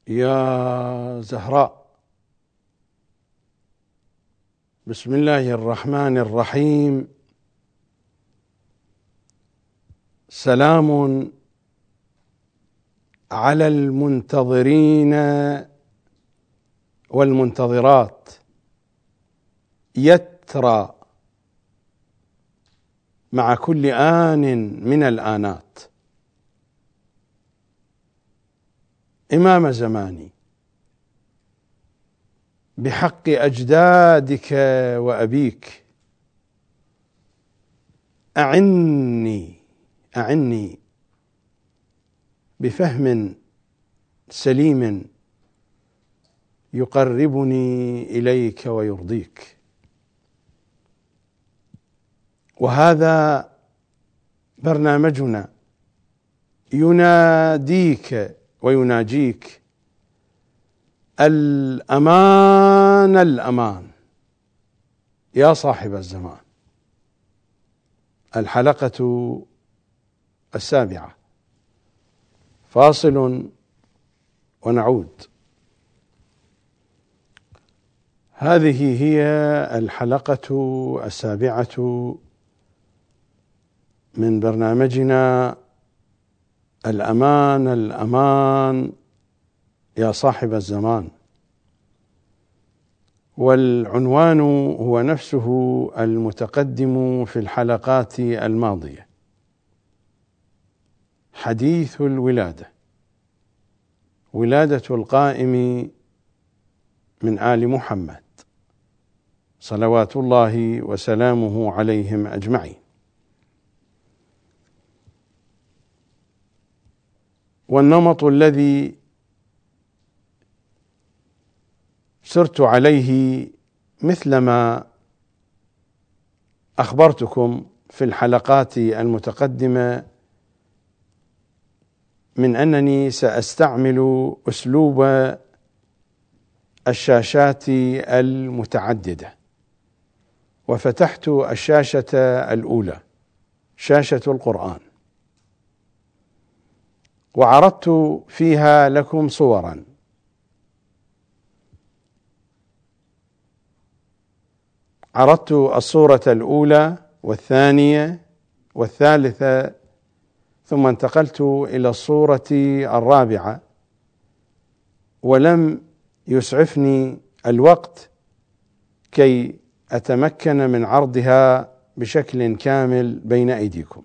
يا زهراء. بسم الله الرحمن الرحيم. سلام على المنتظرين والمنتظرات يترى مع كل آن من الآنات. إمام زماني، بحق أجدادك وأبيك أعني بفهم سليم يقربني إليك ويرضيك. وهذا برنامجنا يناديك ويناجيك. الأمان الأمان يا صاحب الزمان. الحلقة 7. فاصل ونعود. هذه هي الحلقة 7 من برنامجنا الأمان الأمان يا صاحب الزمان، والعنوان هو نفسه المتقدم في الحلقات الماضية: حديث الولادة، ولادة القائم من آل محمد صلوات الله وسلامه عليهم أجمعين. والنمط الذي سرت عليه مثلما أخبرتكم في الحلقات المتقدمة من أنني سأستعمل أسلوب الشاشات المتعددة. وفتحت الشاشة الأولى، شاشة القرآن، وعرضت فيها لكم صورا. عرضت الصورة الأولى والثانية والثالثة، ثم انتقلت إلى الصورة الرابعة، ولم يسعفني الوقت كي أتمكن من عرضها بشكل كامل بين أيديكم.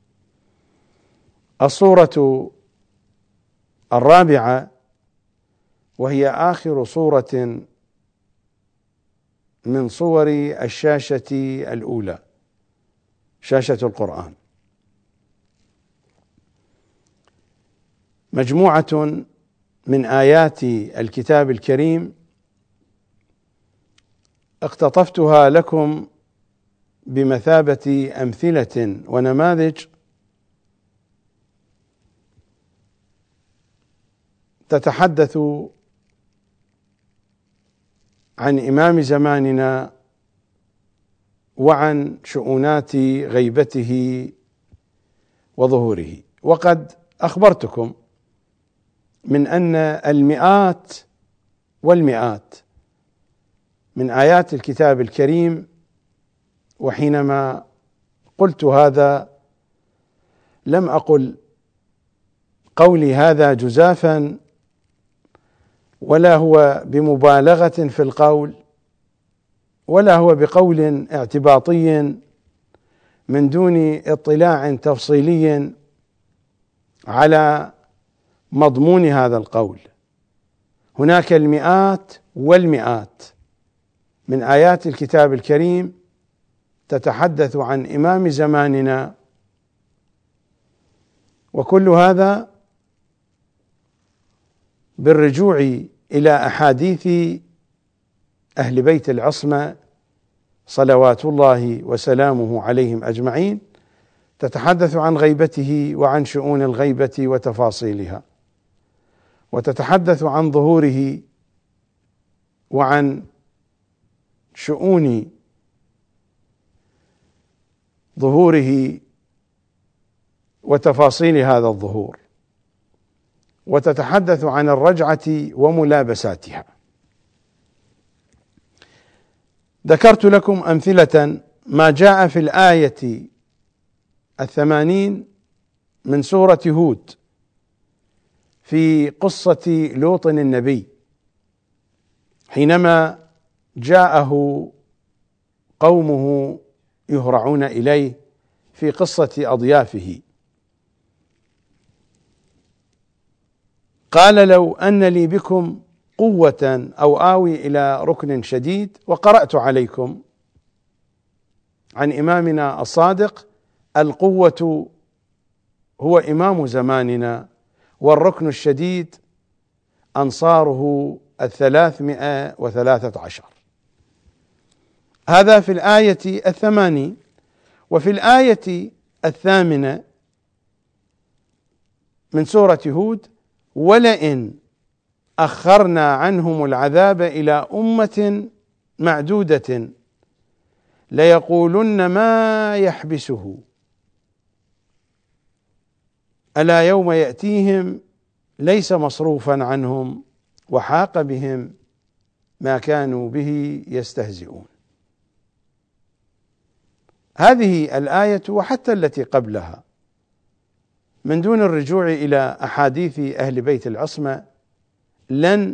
الصورة الرابعة، وهي آخر صورة من صور الشاشة الأولى، شاشة القرآن، مجموعة من آيات الكتاب الكريم اقتطفتها لكم بمثابة أمثلة ونماذج تتحدث عن إمام زماننا وعن شؤونات غيبته وظهوره. وقد أخبرتكم من أن المئات والمئات من آيات الكتاب الكريم، وحينما قلت هذا لم أقل قولي هذا جزافا، ولا هو بمبالغة في القول، ولا هو بقول اعتباطي من دون اطلاع تفصيلي على مضمون هذا القول. هناك المئات والمئات من آيات الكتاب الكريم تتحدث عن إمام زماننا، وكل هذا بالرجوع إلى أحاديث أهل بيت العصمة صلوات الله وسلامه عليهم أجمعين، تتحدث عن غيبته وعن شؤون الغيبة وتفاصيلها، وتتحدث عن ظهوره وعن شؤون ظهوره وتفاصيل هذا الظهور. وتتحدث عن الرجعة وملابساتها. ذكرت لكم أمثلة ما جاء في الآية 80 من سورة هود في قصة لوط النبي، حينما جاءه قومه يهرعون إليه في قصة أضيافه، قال: لو أن لي بكم قوة أو آوي إلى ركن شديد. وقرأت عليكم عن إمامنا الصادق: القوة هو إمام زماننا، والركن الشديد أنصاره 313. هذا في الآية 80. وفي الآية 8 من سورة هود: ولئن أخرنا عنهم العذاب إلى أمة معدودة ليقولن ما يحبسه ألا يوم يأتيهم ليس مصروفا عنهم وحاق بهم ما كانوا به يستهزئون. هذه الآية وحتى التي قبلها من دون الرجوع إلى أحاديث أهل بيت العصمة لن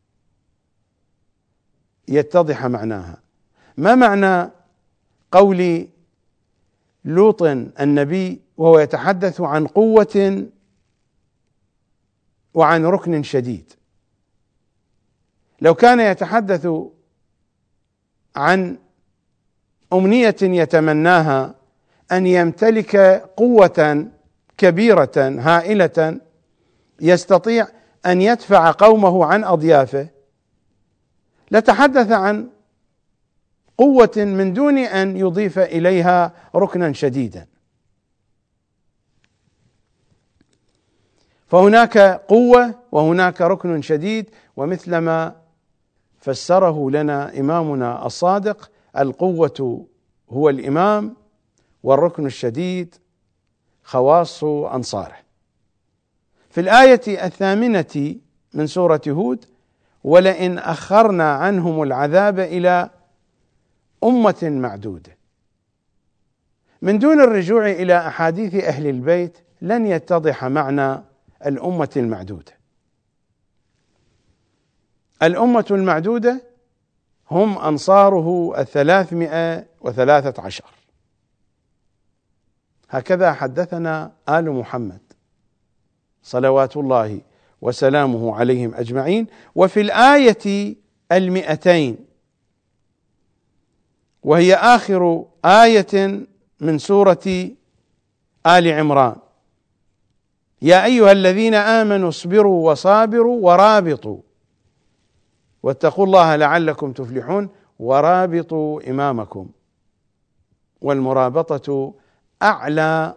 يتضح معناها. ما معنى قول لوط النبي وهو يتحدث عن قوة وعن ركن شديد؟ لو كان يتحدث عن أمنية يتمناها أن يمتلك قوة كبيرة هائلة يستطيع أن يدفع قومه عن أضيافه، لتحدث عن قوة من دون أن يضيف إليها ركنا شديدا. فهناك قوة وهناك ركن شديد، ومثلما فسره لنا إمامنا الصادق: القوة هو الإمام، والركن الشديد خواص أنصاره. في الآية 8 من سورة هود: ولئن أخرنا عنهم العذاب إلى أمة معدودة. من دون الرجوع إلى أحاديث أهل البيت لن يتضح معنى الأمة المعدودة. الأمة المعدودة هم أنصاره 313. هكذا حدثنا آل محمد صلوات الله وسلامه عليهم أجمعين. وفي الآية 200 وهي آخر آية من سورة آل عمران: يا أيها الذين آمنوا اصبروا وصابروا ورابطوا واتقوا الله لعلكم تفلحون. ورابطوا إمامكم، والمرابطة أعلى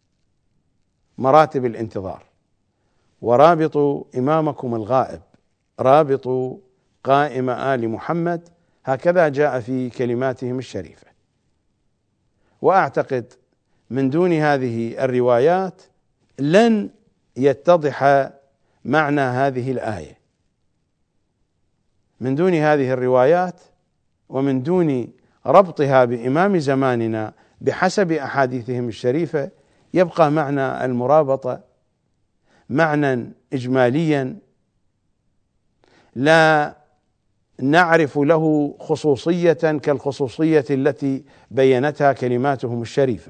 مراتب الانتظار. ورابطوا إمامكم الغائب، رابطوا قائم آل محمد، هكذا جاء في كلماتهم الشريفة. وأعتقد من دون هذه الروايات لن يتضح معنى هذه الآية. من دون هذه الروايات ومن دون ربطها بإمام زماننا بحسب أحاديثهم الشريفة يبقى معنى المرابطة معنى إجماليا لا نعرف له خصوصية كالخصوصية التي بينتها كلماتهم الشريفة.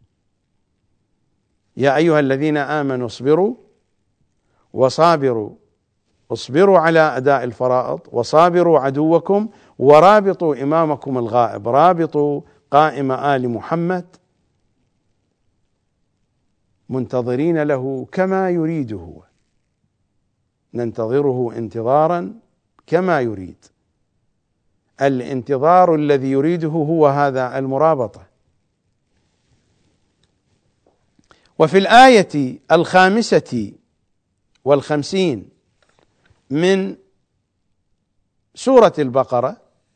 يا أيها الذين آمنوا اصبروا وصابروا، اصبروا على أداء الفرائض، وصابروا عدوكم، ورابطوا إمامكم الغائب، رابطوا قائم آل محمد منتظرين له كما يريد هو، ننتظره انتظارا كما يريد. الانتظار الذي يريده هو هذا المرابطة. وفي الآية 55 من سورة البقرة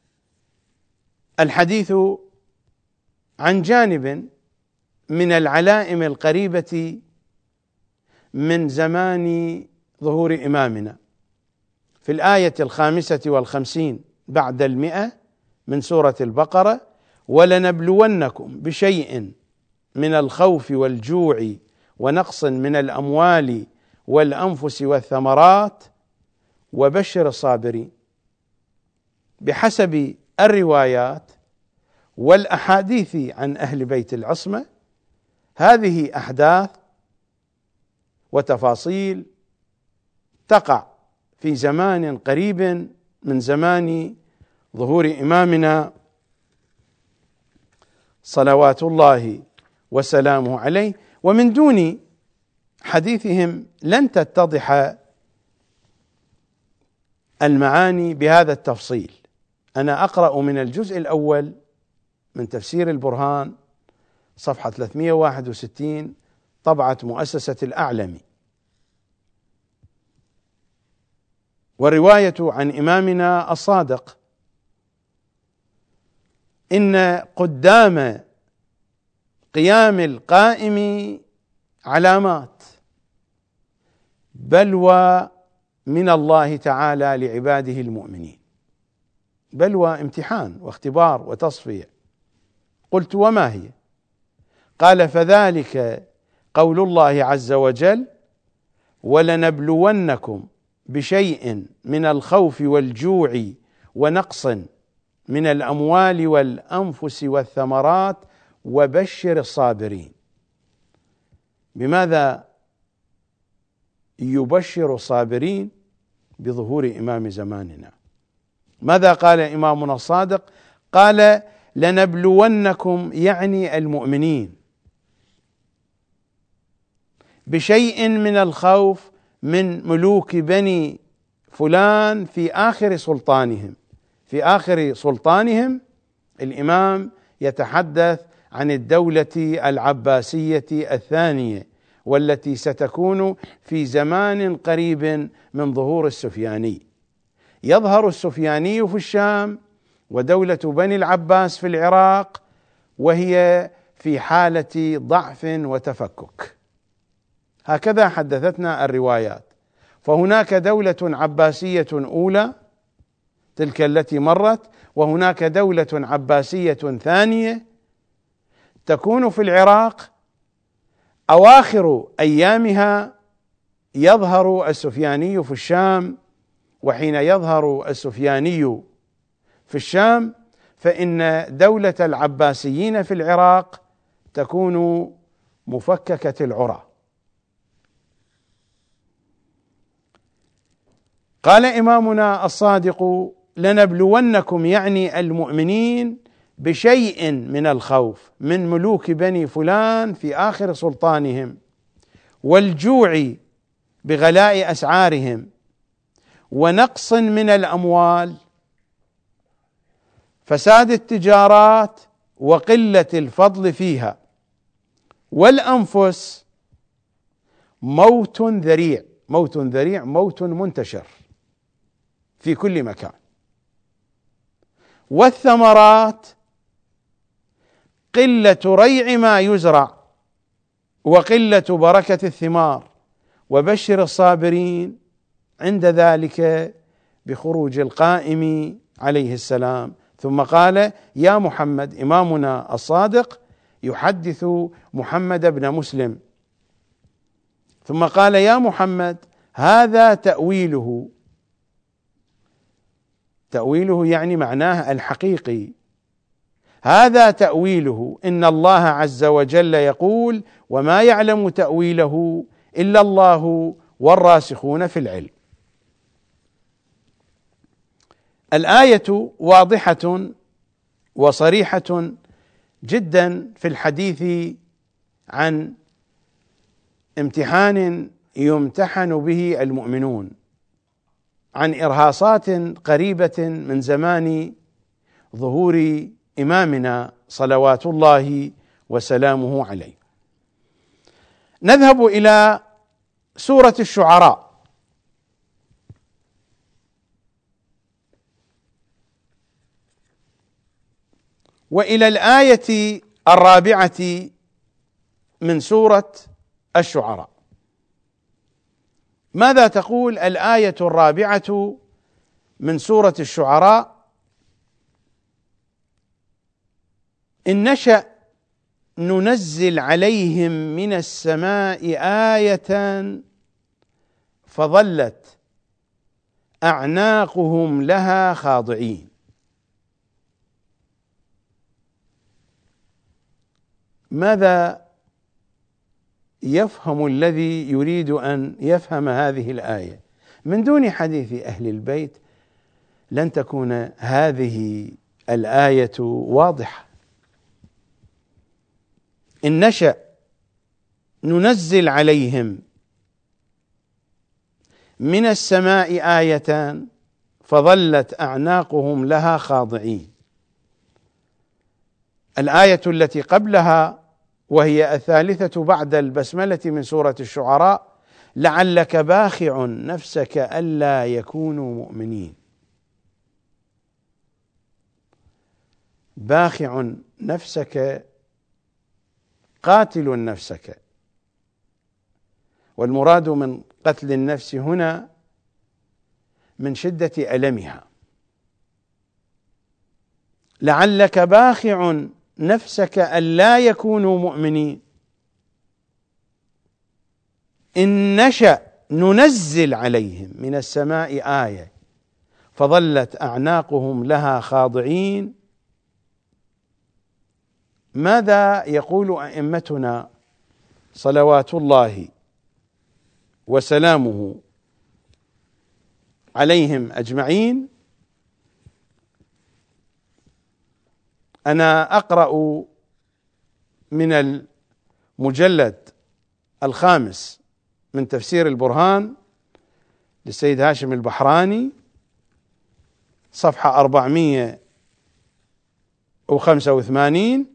الحديث عن جانب من العلائم القريبة من زمان ظهور إمامنا في الآية 55 بعد 100 من سورة البقرة: ولنبلونكم بشيء من الخوف والجوع ونقص من الأموال والأنفس والثمرات وبشر الصابرين. بحسب الروايات والأحاديث عن أهل بيت العصمة، هذه أحداث وتفاصيل تقع في زمان قريب من زمان ظهور إمامنا صلوات الله وسلامه عليه، ومن دون حديثهم لن تتضح المعاني بهذا التفصيل. أنا أقرأ من الجزء الأول من تفسير البرهان صفحة 361 طبعة مؤسسة الأعلمي. والرواية عن إمامنا الصادق: إن قدام قيام القائم علامات، بلوى من الله تعالى لعباده المؤمنين، بلوى امتحان واختبار وتصفية. قلت: وما هي؟ قال: فذلك قول الله عز وجل: ولنبلونكم بشيء من الخوف والجوع ونقص من الأموال والأنفس والثمرات وبشر الصابرين. بماذا يبشر الصابرين؟ بظهور إمام زماننا. ماذا قال إمامنا الصادق؟ قال: لنبلونكم، يعني المؤمنين، بشيء من الخوف من ملوك بني فلان في آخر سلطانهم. في آخر سلطانهم الإمام يتحدث عن الدولة العباسية الثانية، والتي ستكون في زمان قريب من ظهور السفياني. يظهر السفياني في الشام، ودولة بني العباس في العراق، وهي في حالة ضعف وتفكك. هكذا حدثتنا الروايات. فهناك دولة عباسية أولى، تلك التي مرت، وهناك دولة عباسية ثانية تكون في العراق. أواخر أيامها يظهر السفياني في الشام، وحين يظهر السفياني في الشام فإن دولة العباسيين في العراق تكون مفككة العرى. قال إمامنا الصادق: لنبلونكم، يعني المؤمنين، بشيء من الخوف من ملوك بني فلان في آخر سلطانهم، والجوع بغلاء أسعارهم، ونقص من الأموال، فساد التجارات وقلة الفضل فيها، والأنفس موت ذريع. موت ذريع موت منتشر في كل مكان. والثمرات قلة ريع ما يزرع وقلة بركة الثمار. وبشر الصابرين عند ذلك بخروج القائم عليه السلام. ثم قال: يا محمد، إمامنا الصادق يحدث محمد بن مسلم، ثم قال: يا محمد، هذا تأويله. تأويله يعني معناه الحقيقي. هذا تأويله، إن الله عز وجل يقول: وما يعلم تأويله إلا الله والراسخون في العلم. الآية واضحة وصريحة جدا في الحديث عن امتحان يمتحن به المؤمنون، عن إرهاصات قريبة من زمان ظهور إمامنا صلوات الله وسلامه عليه. نذهب إلى سورة الشعراء. وإلى الآية 4 من سورة الشعراء. ماذا تقول الآية الرابعة من سورة الشعراء؟ إن نشأ ننزل عليهم من السماء آية فظلت أعناقهم لها خاضعين. ماذا يفهم الذي يريد أن يفهم هذه الآية؟ من دون حديث أهل البيت لن تكون هذه الآية واضحة. إن نشأ ننزل عليهم من السماء آية فظلت أعناقهم لها خاضعين. الآية التي قبلها وهي الثالثة بعد البسملة من سورة الشعراء: لعلك باخع نفسك ألا يكونوا مؤمنين. باخع نفسك قاتل نفسك، والمراد من قتل النفس هنا من شدة ألمها. لعلك باخع نفسك ألا يكونوا مؤمنين. إن نشأ ننزل عليهم من السماء آية فظلت أعناقهم لها خاضعين. ماذا يقول أئمتنا صلوات الله وسلامه عليهم أجمعين؟ أنا أقرأ من المجلد الخامس من تفسير البرهان للسيد هاشم البحراني، صفحة 485،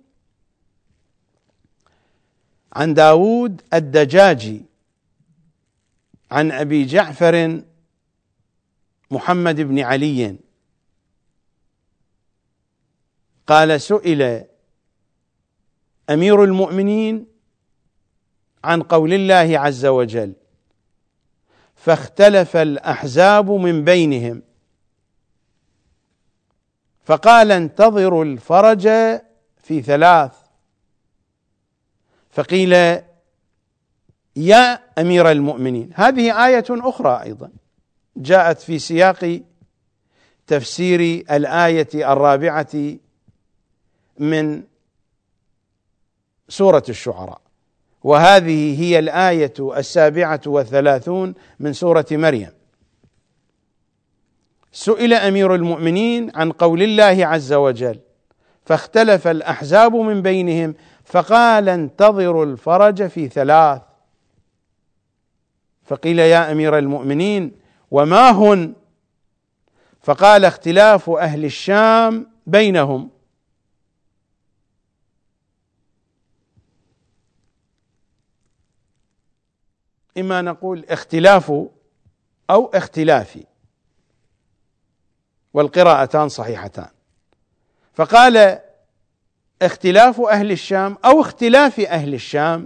عن داود الدجاجي عن أبي جعفر محمد بن علي قال: سئل أمير المؤمنين عن قول الله عز وجل: فاختلف الأحزاب من بينهم، فقال: انتظروا الفرج في 3. فقيل: يا أمير المؤمنين. هذه آية أخرى أيضا جاءت في سياق تفسير الآية الرابعة من سورة الشعراء، وهذه هي الآية 37 من سورة مريم. سئل أمير المؤمنين عن قول الله عز وجل: فاختلف الأحزاب من بينهم، فقال: انتظروا الفرج في 3. فقيل: يا أمير المؤمنين وما هن؟ فقال: اختلاف أهل الشام بينهم. إما نقول اختلاف أو اختلافي، والقراءتان صحيحتان. فقال: اختلاف أهل الشام أو اختلاف أهل الشام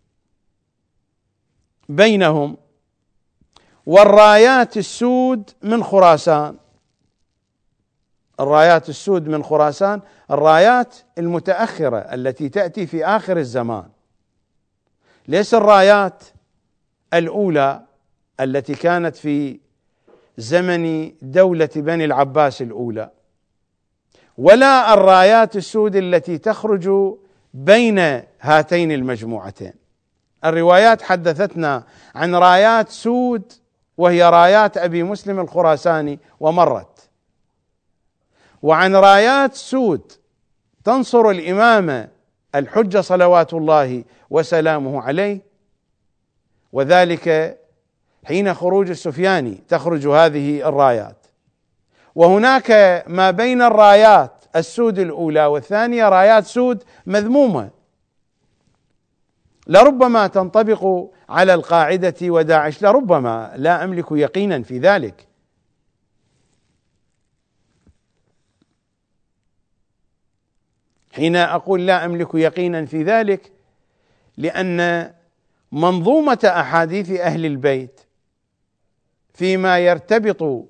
بينهم، والرايات السود من خراسان. الرايات السود من خراسان الرايات المتأخرة التي تأتي في آخر الزمان، ليس الرايات الأولى التي كانت في زمن دولة بني العباس الأولى، ولا الرايات السود التي تخرج بين هاتين المجموعتين. الروايات حدثتنا عن رايات سود وهي رايات أبي مسلم الخراساني ومرت، وعن رايات سود تنصر الإمام الحجة صلوات الله وسلامه عليه، وذلك حين خروج السفياني تخرج هذه الرايات. وهناك ما بين الرايات السود الأولى والثانية رايات سود مذمومة، لربما تنطبق على القاعدة وداعش، لربما، لا أملك يقينا في ذلك. حين أقول لا أملك يقينا في ذلك، لأن منظومة أحاديث أهل البيت فيما يرتبط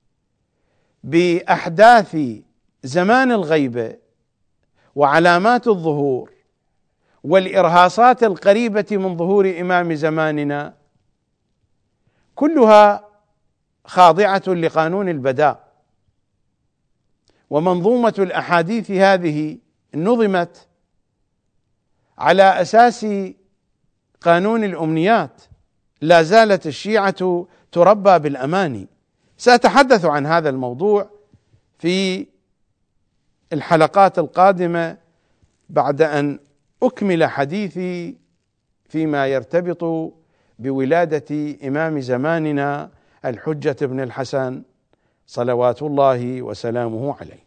بأحداث زمان الغيبة وعلامات الظهور والإرهاصات القريبة من ظهور إمام زماننا كلها خاضعة لقانون البداء. ومنظومة الأحاديث هذه نظمت على أساس قانون الأمنيات. لا زالت الشيعة تربى بالأماني. سأتحدث عن هذا الموضوع في الحلقات القادمة بعد أن أكمل حديثي فيما يرتبط بولادة إمام زماننا الحجة بن الحسن صلوات الله وسلامه عليه.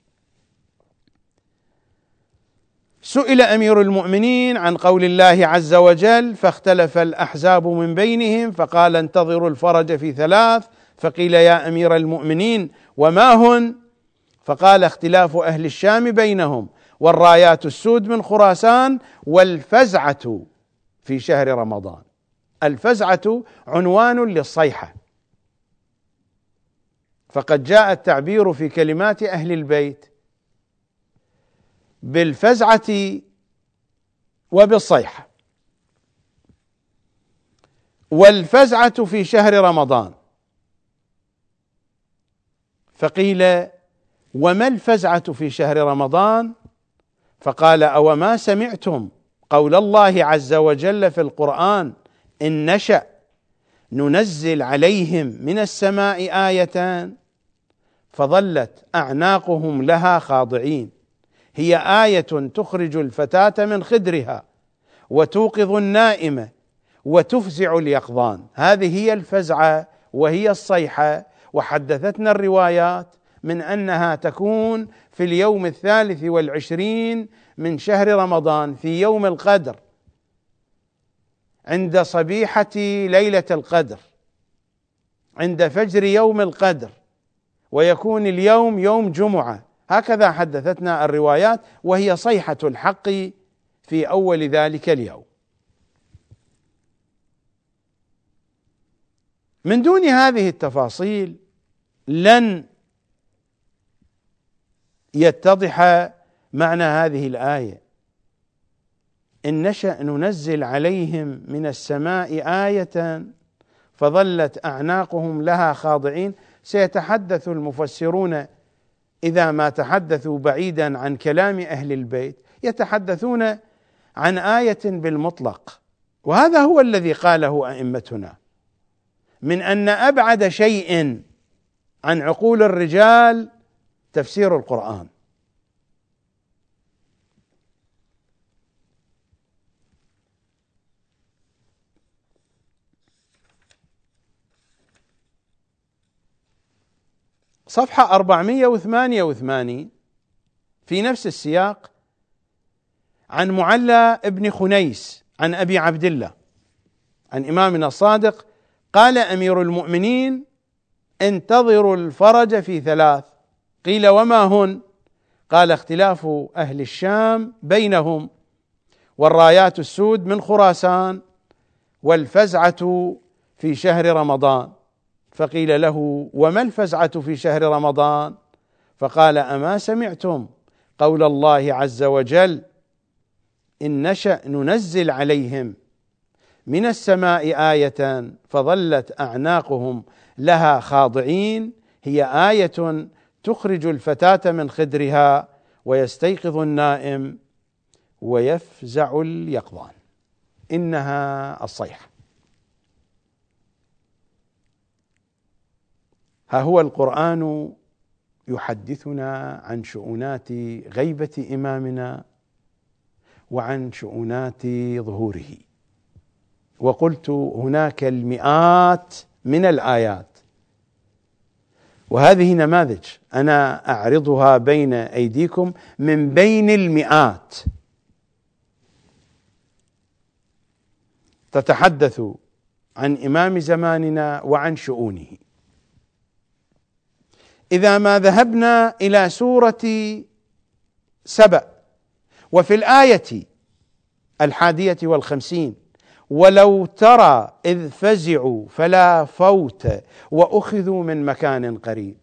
سئل أمير المؤمنين عن قول الله عز وجل: فاختلف الأحزاب من بينهم فقال انتظروا الفرج في 3. فقيل يا أمير المؤمنين وما هن؟ فقال اختلاف أهل الشام بينهم، والرايات السود من خراسان، والفزعة في شهر رمضان. الفزعة عنوان للصيحة، فقد جاء التعبير في كلمات أهل البيت بالفزعة وبالصيحة. والفزعة في شهر رمضان. فقيل وما الفزعة في شهر رمضان؟ فقال أوما سمعتم قول الله عز وجل في القرآن: إن نشأ ننزل عليهم من السماء آية فظلت أعناقهم لها خاضعين، هي آية تخرج الفتاة من خدرها وتوقظ النائمة وتفزع اليقظان. هذه هي الفزعة وهي الصيحة. وحدثتنا الروايات من أنها تكون في اليوم 23 من شهر رمضان، في يوم القدر، عند صبيحة ليلة القدر، عند فجر يوم القدر، ويكون اليوم يوم جمعة. هكذا حدثتنا الروايات، وهي صيحة الحق في أول ذلك اليوم. من دون هذه التفاصيل لن يتضح معنى هذه الآية: إن نشأ ننزل عليهم من السماء آية فظلت أعناقهم لها خاضعين. سيتحدث المفسرون إذا ما تحدثوا بعيدا عن كلام أهل البيت يتحدثون عن آية بالمطلق، وهذا هو الذي قاله أئمتنا، من أن أبعد شيء عن عقول الرجال تفسير القرآن. صفحة 488 في نفس السياق، عن معلى ابن خنيس عن أبي عبد الله عن إمامنا الصادق قال أمير المؤمنين: انتظروا الفرج في 3. قيل وما هن؟ قال اختلاف أهل الشام بينهم، والرايات السود من خراسان، والفزعة في شهر رمضان. فقيل له وما الفزعة في شهر رمضان؟ فقال أما سمعتم قول الله عز وجل: إن نشأ ننزل عليهم من السماء آية فظلت أعناقهم لها خاضعين، هي آية تخرج الفتاة من خدرها ويستيقظ النائم ويفزع اليقظان. إنها الصيحة. ها هو القرآن يحدثنا عن شؤونات غيبة إمامنا وعن شؤونات ظهوره. وقلت هناك المئات من الآيات، وهذه نماذج أنا أعرضها بين أيديكم من بين المئات تتحدث عن إمام زماننا وعن شؤونه. إذا ما ذهبنا إلى سورة سبأ وفي الآية 51 ولو ترى إذ فزعوا فلا فوت وأخذوا من مكان قريب.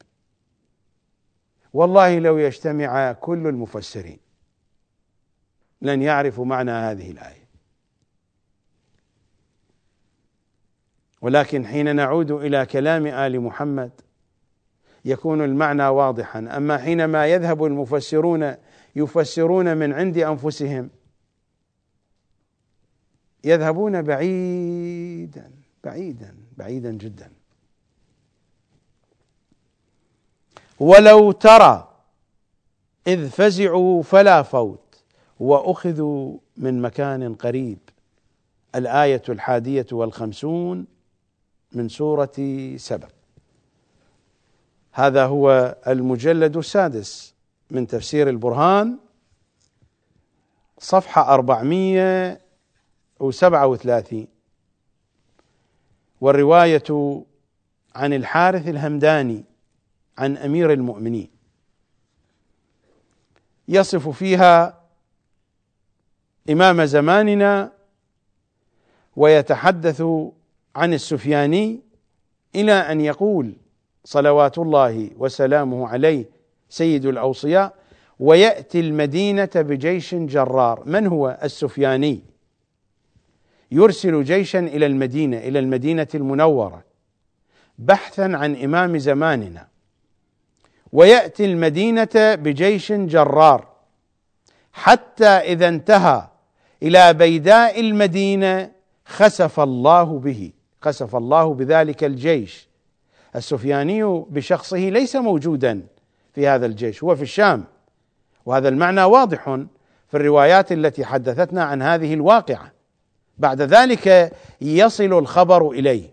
والله لو يجتمع كل المفسرين لن يعرفوا معنى هذه الآية، ولكن حين نعود إلى كلام آل محمد يكون المعنى واضحا. أما حينما يذهب المفسرون يفسرون من عند أنفسهم يذهبون بعيدا بعيدا بعيدا جدا. ولو ترى إذ فزعوا فلا فوت وأخذوا من مكان قريب، الآية 51 من سورة سبأ. هذا هو المجلد 6 من تفسير البرهان، صفحة 437، والرواية عن الحارث الهمداني عن أمير المؤمنين، يصف فيها إمام زماننا ويتحدث عن السفياني إلى أن يقول صلوات الله وسلامه عليه سيد الأوصياء: ويأتي المدينة بجيش جرار. من هو السفياني؟ يرسل جيشا إلى المدينة المنورة بحثا عن إمام زماننا، ويأتي المدينة بجيش جرار حتى إذا انتهى إلى بيداء المدينة خسف الله بذلك الجيش. السفياني بشخصه ليس موجودا في هذا الجيش، هو في الشام، وهذا المعنى واضح في الروايات التي حدثتنا عن هذه الواقعة. بعد ذلك يصل الخبر إليه: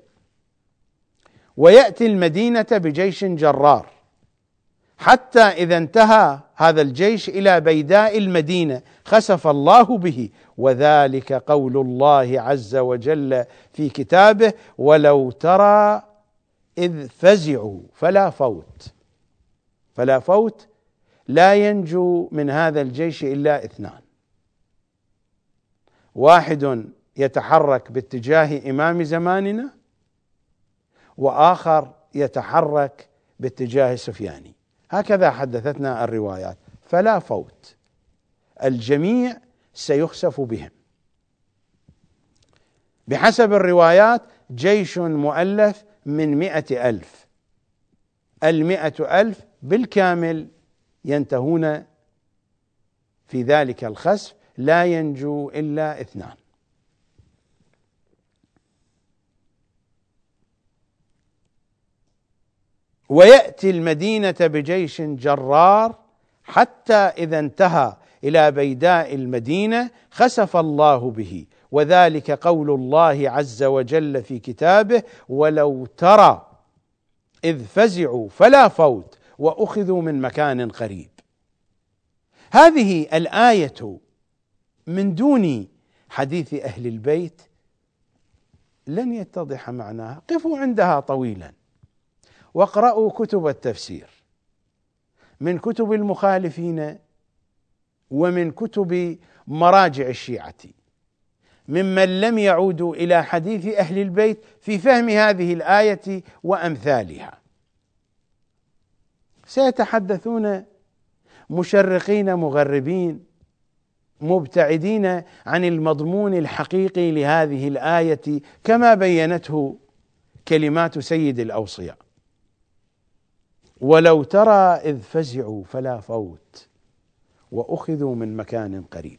ويأتي المدينة بجيش جرار حتى إذا انتهى هذا الجيش إلى بيداء المدينة خسف الله به، وذلك قول الله عز وجل في كتابه: ولو ترى إذ فزعوا فلا فوت، لا ينجو من هذا الجيش إلا 2: واحد يتحرك باتجاه إمام زماننا، وآخر يتحرك باتجاه السفياني. هكذا حدثتنا الروايات، فلا فوت، الجميع سيخسف بهم. بحسب الروايات جيش مؤلف من 100,000، 100,000 بالكامل ينتهون في ذلك الخسف، لا ينجو إلا 2. ويأتي المدينة بجيش جرار حتى إذا انتهى إلى بيداء المدينة خسف الله به، وذلك قول الله عز وجل في كتابه: ولو ترى إذ فزعوا فلا فوت وأخذوا من مكان قريب. هذه الآية من دون حديث أهل البيت لن يتضح معناها. قفوا عندها طويلا واقرأوا كتب التفسير من كتب المخالفين ومن كتب مراجع الشيعة ممن لم يعودوا إلى حديث أهل البيت في فهم هذه الآية وأمثالها. سيتحدثون مشرقين مغربين مبتعدين عن المضمون الحقيقي لهذه الآية كما بينته كلمات سيد الأوصياء: ولو ترى إذ فزعوا فلا فوت وأخذوا من مكان قريب.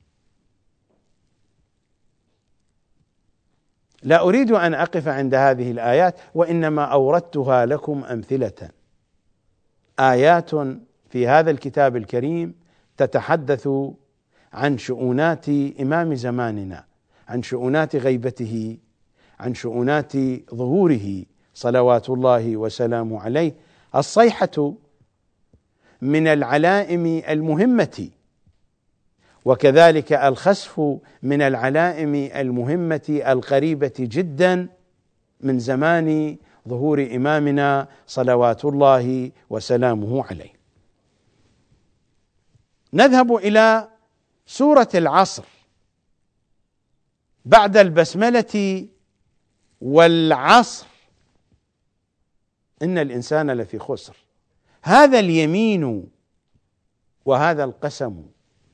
لا أريد أن أقف عند هذه الآيات، وإنما أوردتها لكم أمثلة، آيات في هذا الكتاب الكريم تتحدث عن شؤونات إمام زماننا، عن شؤونات غيبته، عن شؤونات ظهوره صلوات الله وسلامه عليه. الصيحة من العلائم المهمة، وكذلك الخسف من العلائم المهمة القريبة جدا من زمان ظهور إمامنا صلوات الله وسلامه عليه. نذهب إلى سورة العصر بعد البسملة والعصر إن الإنسان لفي خسر. هذا اليمين وهذا القسم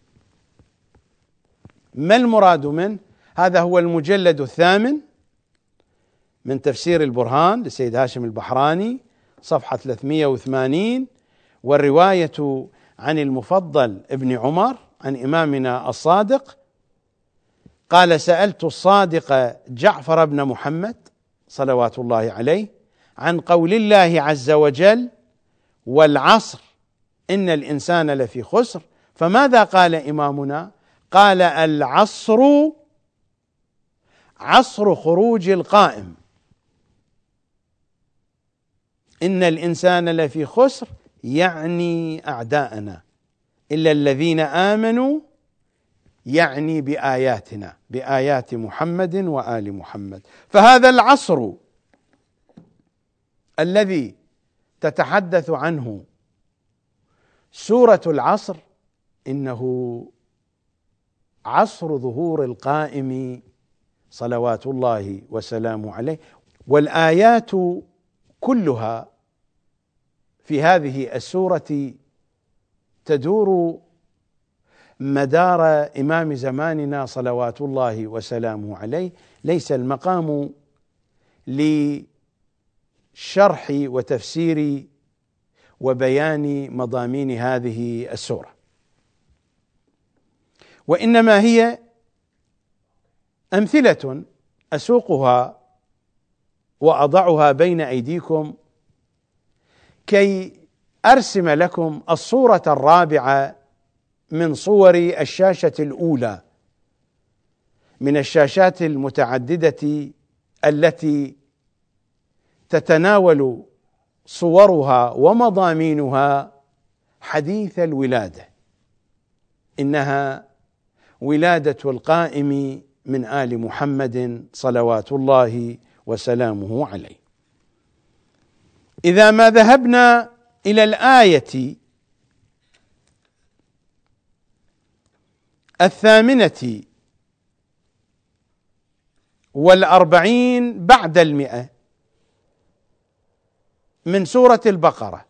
ما المراد منه؟ هذا هو المجلد 8 من تفسير البرهان للسيد هاشم البحراني صفحة 380، والرواية عن المفضل ابن عمر عن إمامنا الصادق قال: سألت الصادق جعفر بن محمد صلوات الله عليه عن قول الله عز وجل: والعصر إن الإنسان لفي خسر، فماذا قال إمامنا؟ قال: العصر عصر خروج القائم، إن الإنسان لفي خسر يعني أعداءنا إلا الذين آمنوا، يعني بآياتنا، بآيات محمد وآل محمد. فهذا العصر الذي تتحدث عنه سورة العصر إنه عصر ظهور القائم صلوات الله وسلامه عليه. والآيات كلها في هذه السورة تدور مدار إمام زماننا صلوات الله وسلامه عليه. ليس المقام لشرح وتفسير وبيان مضامين هذه السورة، وإنما هي أمثلة أسوقها وأضعها بين أيديكم كي أرسم لكم الصورة الرابعة من صور الشاشة الأولى من الشاشات المتعددة التي تتناول صورها ومضامينها حديث الولادة، إنها ولادة القائم من آل محمد صلوات الله وسلامه عليه. إذا ما ذهبنا إلى الآية 48 بعد 100 من سورة البقرة: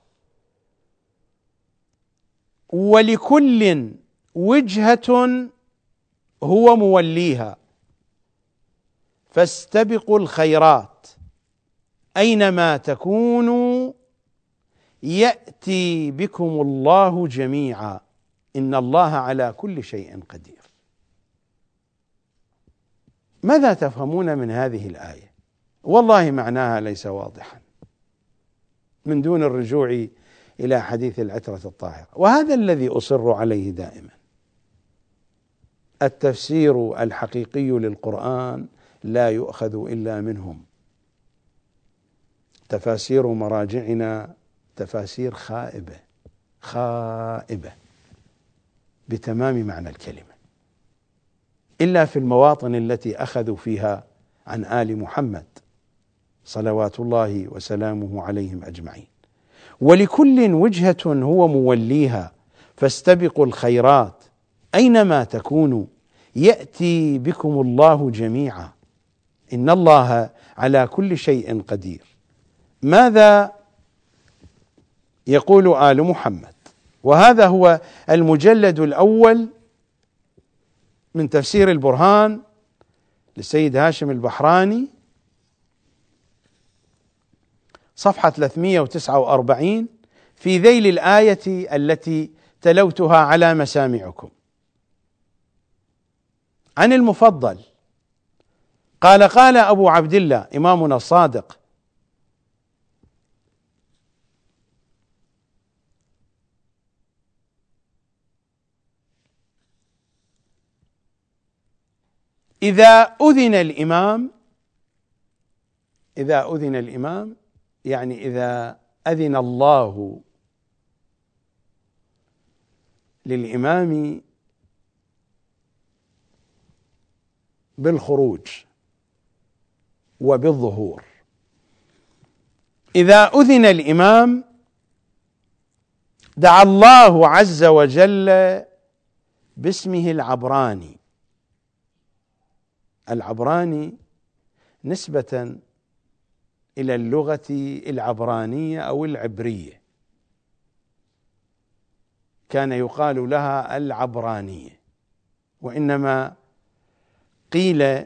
ولكل وجهة هو موليها فاستبقوا الخيرات أينما تكونوا يأتي بكم الله جميعا إن الله على كل شيء قدير. ماذا تفهمون من هذه الآية؟ والله معناها ليس واضحا من دون الرجوع إلى حديث العترة الطاهرة. وهذا الذي أصر عليه دائما: التفسير الحقيقي للقرآن لا يؤخذ إلا منهم. تفاسير مراجعنا تفاسير خائبة بتمام معنى الكلمة، إلا في المواطن التي أخذوا فيها عن آل محمد صلوات الله وسلامه عليهم أجمعين. ولكل وجهة هو موليها فاستبقوا الخيرات أينما تكونوا يأتي بكم الله جميعا إن الله على كل شيء قدير. ماذا يقول آل محمد؟ وهذا هو المجلد الأول من تفسير البرهان للسيد هاشم البحراني صفحة 349 في ذيل الآية التي تلوتها على مسامعكم. عن المفضل قال: قال أبو عبد الله إمامنا الصادق: إذا أذن الإمام يعني إذا أذن الله للإمام بالخروج وبالظهور. إذا أذن الإمام دعا الله عز وجل باسمه العبراني العبراني نسبة إلى اللغة العبرانية أو العبرية، كان يقال لها العبرانية، وإنما قيل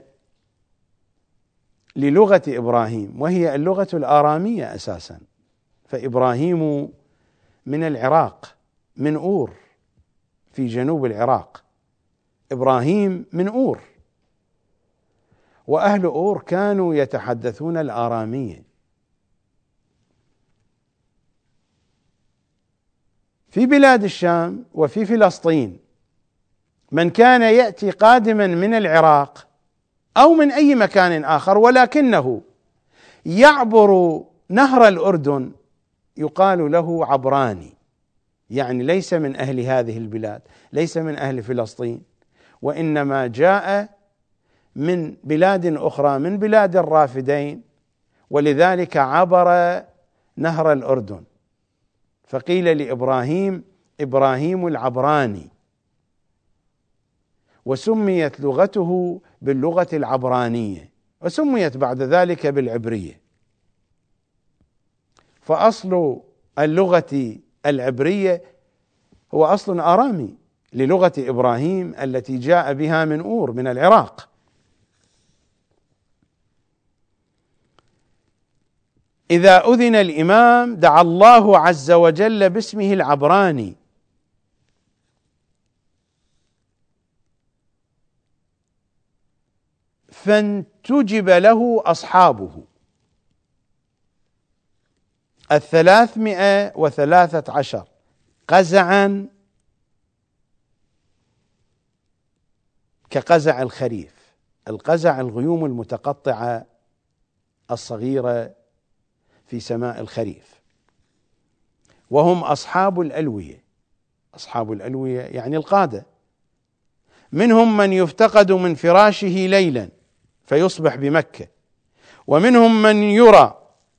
للغة إبراهيم وهي اللغة الآرامية أساسا، فإبراهيم من العراق، من أور في جنوب العراق، إبراهيم من أور، وأهل أور كانوا يتحدثون الآرامية. في بلاد الشام وفي فلسطين من كان يأتي قادما من العراق أو من أي مكان آخر ولكنه يعبر نهر الأردن يقال له عبراني، يعني ليس من أهل هذه البلاد، ليس من أهل فلسطين، وإنما جاء من بلاد أخرى، من بلاد الرافدين، ولذلك عبر نهر الأردن، فقيل لإبراهيم إبراهيم العبراني، وسميت لغته باللغة العبرانية، وسميت بعد ذلك بالعبرية. فأصل اللغة العبرية هو أصل آرامي للغة إبراهيم التي جاء بها من أور من العراق. إذا أذن الإمام دعا الله عز وجل باسمه العبراني، فانتجب له أصحابه 313 قزعا كقزع الخريف، القزع الغيوم المتقطعة الصغيرة في سماء الخريف، وهم أصحاب الألوية. أصحاب الألوية يعني القادة، منهم من يفتقد من فراشه ليلا فيصبح بمكة، ومنهم من يرى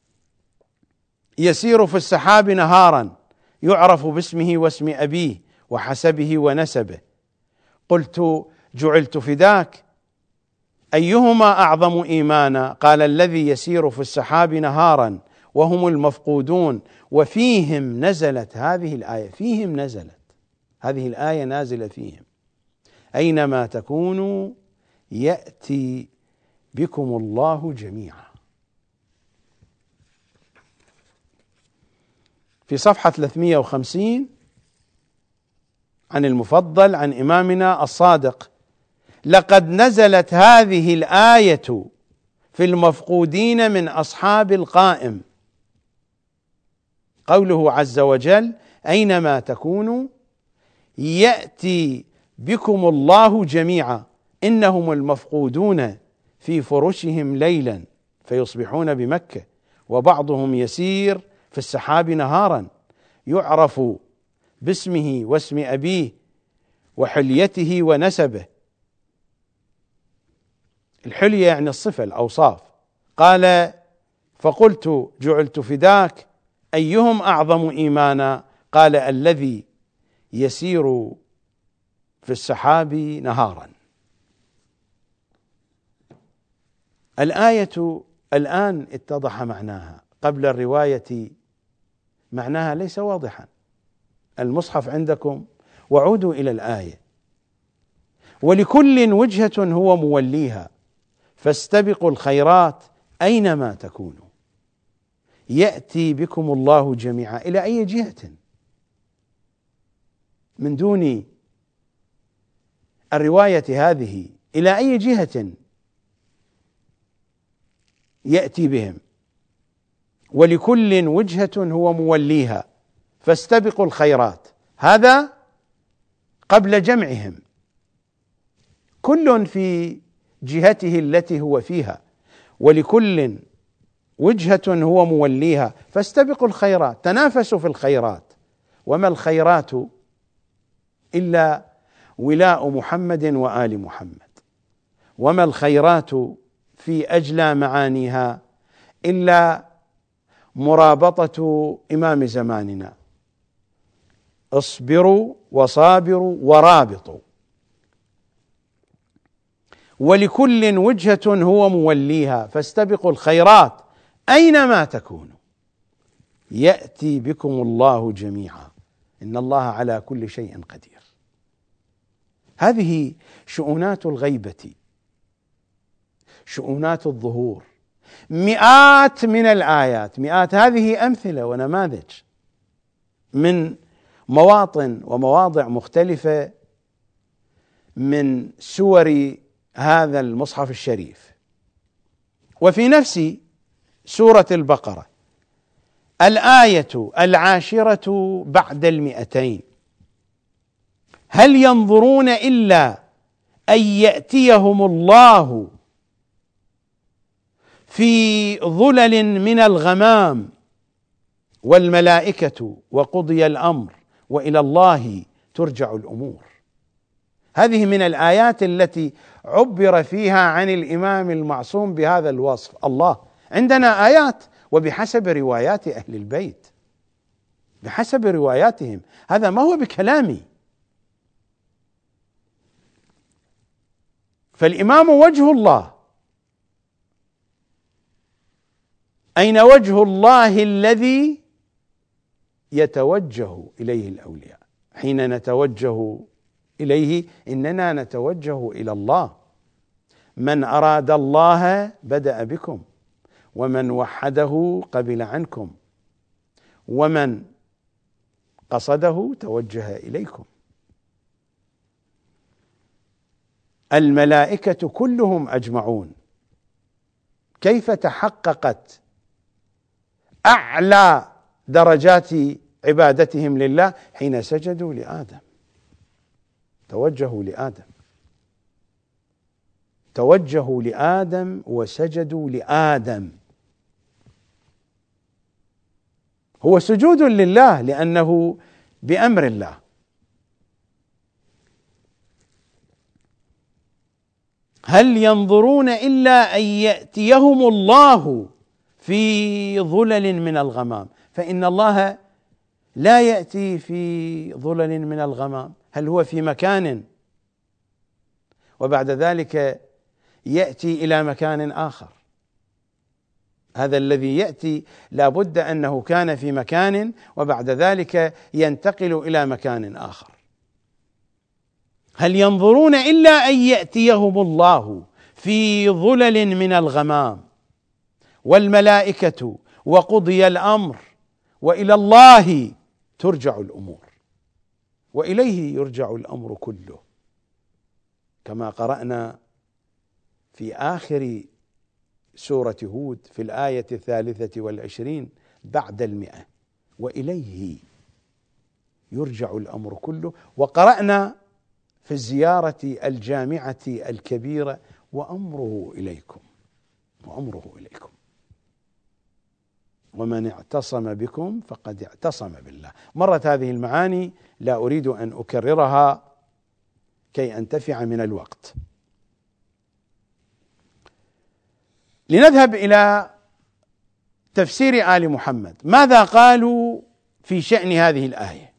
يسير في السحاب نهارا يعرف باسمه واسم أبيه وحسبه ونسبه. قلت جعلت فداك أيهما أعظم إيمانا؟ قال الذي يسير في السحاب نهارا وهم المفقودون، وفيهم نزلت هذه الآية، فيهم نزلت هذه الآية، نازلة فيهم، أينما تكونوا يأتي بكم الله جميعا. في صفحة 350 عن المفضل عن إمامنا الصادق: لقد نزلت هذه الآية في المفقودين من أصحاب القائم، قوله عز وجل أينما تكونوا يأتي بكم الله جميعا، إنهم المفقودون في فرشهم ليلا فيصبحون بمكة، وبعضهم يسير في السحاب نهارا يعرف باسمه واسم أبيه وحليته ونسبه. الحلية يعني الصفة، الأوصاف. قال فقلت جعلت فداك أيهم أعظم إيمانا؟ قال الذي يسير في السحاب نهارا. الآية الآن اتضح معناها، قبل الرواية معناها ليس واضحا. المصحف عندكم وعودوا إلى الآية: ولكل وجهة هو موليها فاستبقوا الخيرات أينما تكونوا يأتي بكم الله جميعا. إلى أي جهة من دون الرواية هذه؟ إلى أي جهة يأتي بهم؟ ولكل وجهة هو موليها فاستبقوا الخيرات، هذا قبل جمعهم، كل في جهته التي هو فيها، ولكل وجهة هو موليها فاستبقوا الخيرات، تنافسوا في الخيرات. وما الخيرات إلا ولاء محمد وآل محمد، وما الخيرات في أجلى معانيها إلا مرابطة إمام زماننا: اصبروا وصابروا ورابطوا. ولكل وجهة هو موليها فاستبقوا الخيرات أينما تكونوا يأتي بكم الله جميعا إن الله على كل شيء قدير. هذه شؤونات الغيبة، شؤونات الظهور، مئات من الآيات، مئات، هذه أمثلة ونماذج من مواطن ومواضع مختلفة من سور هذا المصحف الشريف. وفي نفس سورة البقرة الآية 10 بعد 200: هل ينظرون إلا أن يأتيهم الله في ظلل من الغمام والملائكة وقضي الأمر وإلى الله ترجع الأمور. هذه من الآيات التي عبر فيها عن الإمام المعصوم بهذا الوصف. الله عندنا آيات وبحسب روايات أهل البيت، بحسب رواياتهم، هذا ما هو بكلامي. فالإمام وجه الله. أين وجه الله الذي يتوجه إليه الأولياء؟ حين نتوجه إليه إننا نتوجه إلى الله. من أراد الله بدأ بكم، ومن وحده قبل عنكم، ومن قصده توجه إليكم. الملائكة كلهم أجمعون كيف تحققت أعلى درجات عبادتهم لله؟ حين سجدوا لآدم، توجهوا لآدم، توجهوا لآدم وسجدوا لآدم. هو سجود لله لأنه بأمر الله. هل ينظرون إلا أن يأتيهم الله في ظلل من الغمام؟ فإن الله لا يأتي في ظلل من الغمام. هل هو في مكان وبعد ذلك يأتي إلى مكان آخر؟ هذا الذي يأتي لا بد أنه كان في مكان وبعد ذلك ينتقل إلى مكان آخر. هل ينظرون إلا أن يأتيهم الله في ظلل من الغمام والملائكة وقضي الأمر وإلى الله ترجع الأمور، وإليه يرجع الأمر كله، كما قرأنا في آخر سورة هود في الآية 23 بعد 100: وإليه يرجع الأمر كله. وقرأنا في الزيارة الجامعة الكبيرة: وأمره إليكم، وأمره إليكم، ومن اعتصم بكم فقد اعتصم بالله. مرت هذه المعاني، لا أريد أن أكررها كي أنتفع من الوقت. لنذهب إلى تفسير آل محمد، ماذا قالوا في شأن هذه الآية؟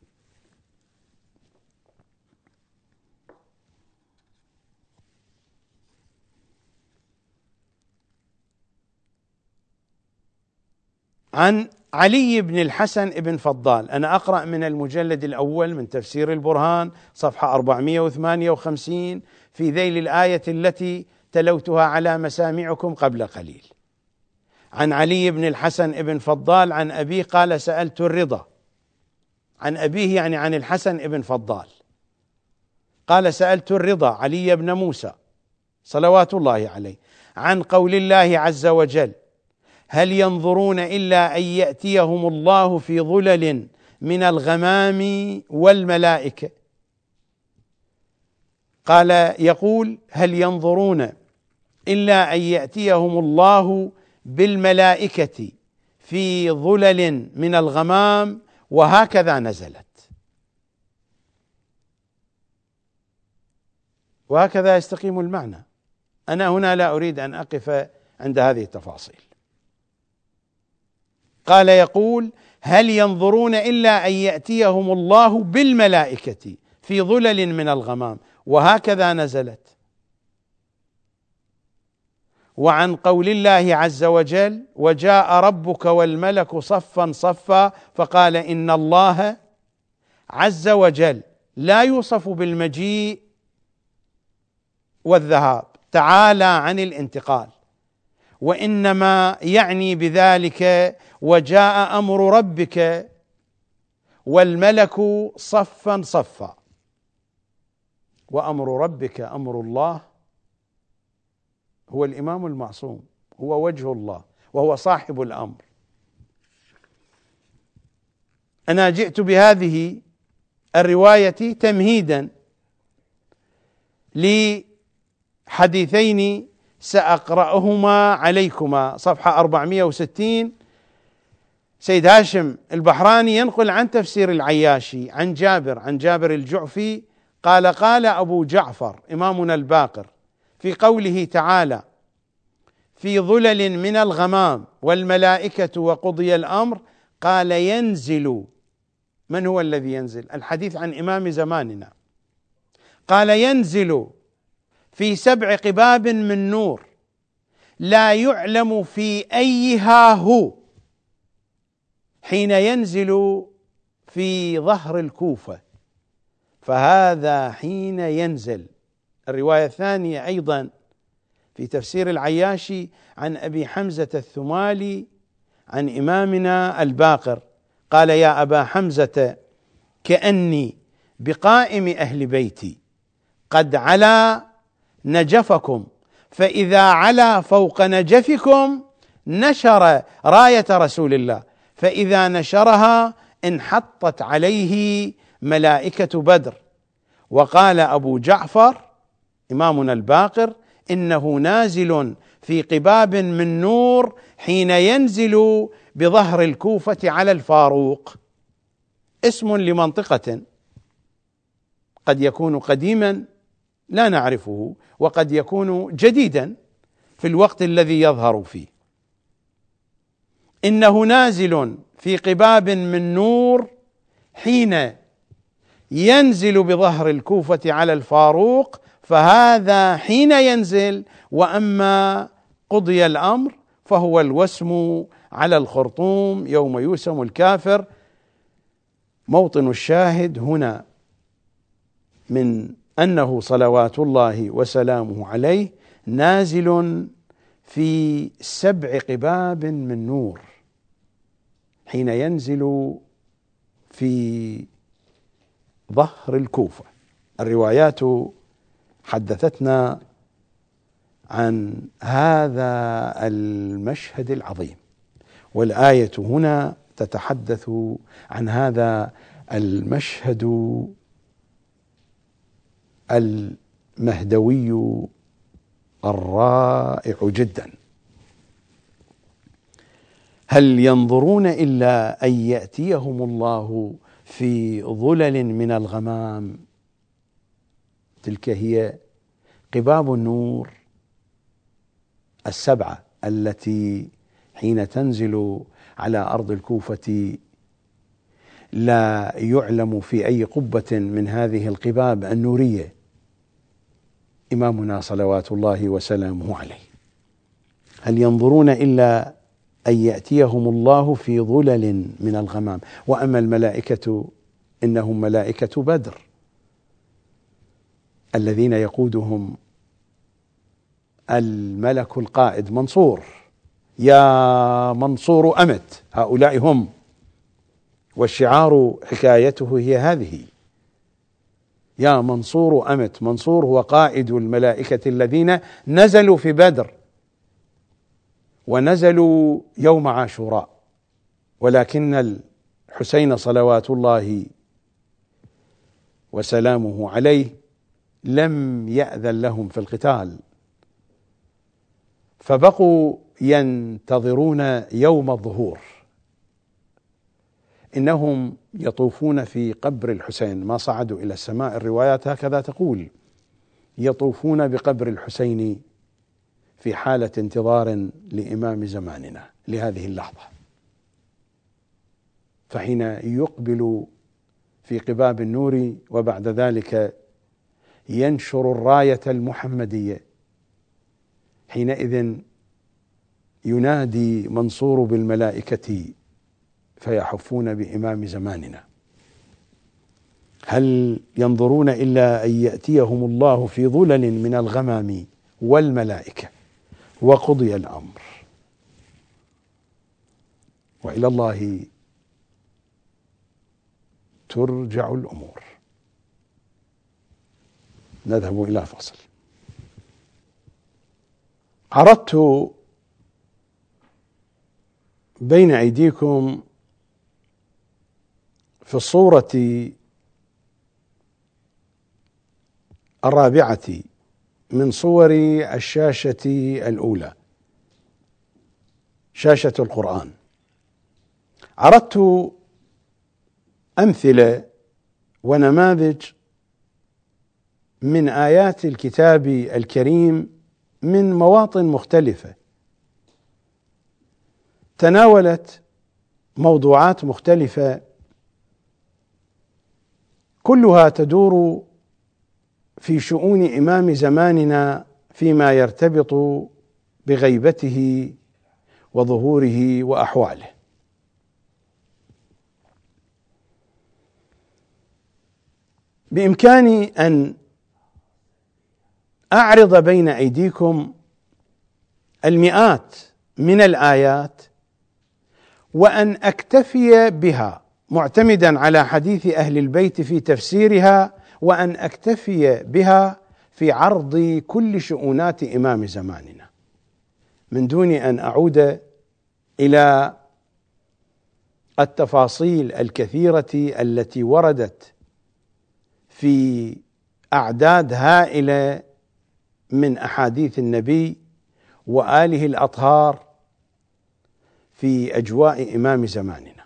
عن علي بن الحسن بن فضال، أنا أقرأ من المجلد الأول من تفسير البرهان صفحة 458 في ذيل الآية التي تلوتها على مسامعكم قبل قليل. عن علي بن الحسن بن فضال عن أبيه قال: سألت الرضا، عن أبيه يعني عن الحسن بن فضال، قال: سألت الرضا علي بن موسى صلوات الله عليه عن قول الله عز وجل: هل ينظرون إلا أن يأتيهم الله في ظلل من الغمام والملائكة. قال يقول: هل ينظرون إلا أن يأتيهم الله بالملائكة في ظلل من الغمام وهكذا نزلت. وهكذا يستقيم المعنى. أنا هنا لا أريد أن أقف عند هذه التفاصيل. قال يقول: هل ينظرون إلا أن يأتيهم الله بالملائكة في ظلل من الغمام وهكذا نزلت. وعن قول الله عز وجل: وجاء ربك والملك صفا صفا، فقال إن الله عز وجل لا يوصف بالمجيء والذهاب، تعالى عن الانتقال، وإنما يعني بذلك وجاء أمر ربك والملك صفا صفا. وأمر ربك أمر الله، هو الإمام المعصوم، هو وجه الله وهو صاحب الأمر. أنا جئت بهذه الرواية تمهيدا لحديثين سأقرأهما عليكما. صفحة 460 سيد هاشم البحراني ينقل عن تفسير العياشي عن جابر الجعفي قال: قال أبو جعفر إمامنا الباقر في قوله تعالى: في ظلل من الغمام والملائكة وقضي الأمر، قال: ينزل. من هو الذي ينزل؟ الحديث عن إمام زماننا. قال: ينزل في 7 قباب من نور لا يعلم في أيها هو، حين ينزل في ظهر الكوفة، فهذا حين ينزل. الرواية الثانية أيضا في تفسير العياشي عن أبي حمزة الثمالي عن إمامنا الباقر قال: يا أبا حمزة، كأني بقائم أهل بيتي قد علا نجفكم، فإذا علا فوق نجفكم نشر راية رسول الله، فإذا نشرها انحطت عليه ملائكة بدر. وقال أبو جعفر إمامنا الباقر: إنه نازل في قباب من نور حين ينزل بظهر الكوفة على الفاروق. اسم لمنطقة قد يكون قديما لا نعرفه، وقد يكون جديدا في الوقت الذي يظهر فيه. إنه نازل في قباب من نور حين ينزل بظهر الكوفة على الفاروق، فهذا حين ينزل. وأما قضي الأمر فهو الوسم على الخرطوم يوم يوسم الكافر. موطن الشاهد هنا من أنه صلوات الله وسلامه عليه نازل في 7 قباب من نور حين ينزل في ظهر الكوفة. الروايات حدثتنا عن هذا المشهد العظيم، والآية هنا تتحدث عن هذا المشهد المهدوي الرائع جدا. هل ينظرون إلا أن يأتيهم الله في ظلل من الغمام؟ تلك هي قباب النور 7 التي حين تنزل على أرض الكوفة لا يعلم في أي قبة من هذه القباب النورية إمامنا صلوات الله وسلامه عليه. هل ينظرون إلا أن يأتيهم الله في ظلل من الغمام. وأما الملائكة إنهم ملائكة بدر الذين يقودهم الملك القائد منصور. يا منصور أمت، هؤلاء هم، والشعار حكايته هي هذه: يا منصور أمت. منصور هو قائد الملائكة الذين نزلوا في بدر ونزلوا يوم عاشوراء، ولكن الحسين صلوات الله وسلامه عليه لم يأذن لهم في القتال، فبقوا ينتظرون يوم الظهور. إنهم يطوفون في قبر الحسين، ما صعدوا إلى السماء، الروايات هكذا تقول، يطوفون بقبر الحسين في حالة انتظار لإمام زماننا لهذه اللحظة. فحين يقبل في قباب النور وبعد ذلك ينشر الراية المحمدية حينئذ ينادي منصور بالملائكة فيحفون بإمام زماننا. هل ينظرون إلا أن يأتيهم الله في ظلل من الغمام والملائكة وقضي الأمر وإلى الله ترجع الأمور. نذهب إلى فصل. عرضت بين أيديكم في الصورة الرابعة من صور الشاشة الأولى، شاشة القرآن، عرضت أمثلة ونماذج من آيات الكتاب الكريم من مواطن مختلفة، تناولت موضوعات مختلفة كلها تدور في شؤون إمام زماننا فيما يرتبط بغيبته وظهوره وأحواله. بإمكاني أن أعرض بين أيديكم المئات من الآيات وأن أكتفي بها معتمدا على حديث أهل البيت في تفسيرها، وأن أكتفي بها في عرض كل شؤونات إمام زماننا من دون أن أعود إلى التفاصيل الكثيرة التي وردت في أعداد هائلة من أحاديث النبي وآله الأطهار في أجواء إمام زماننا،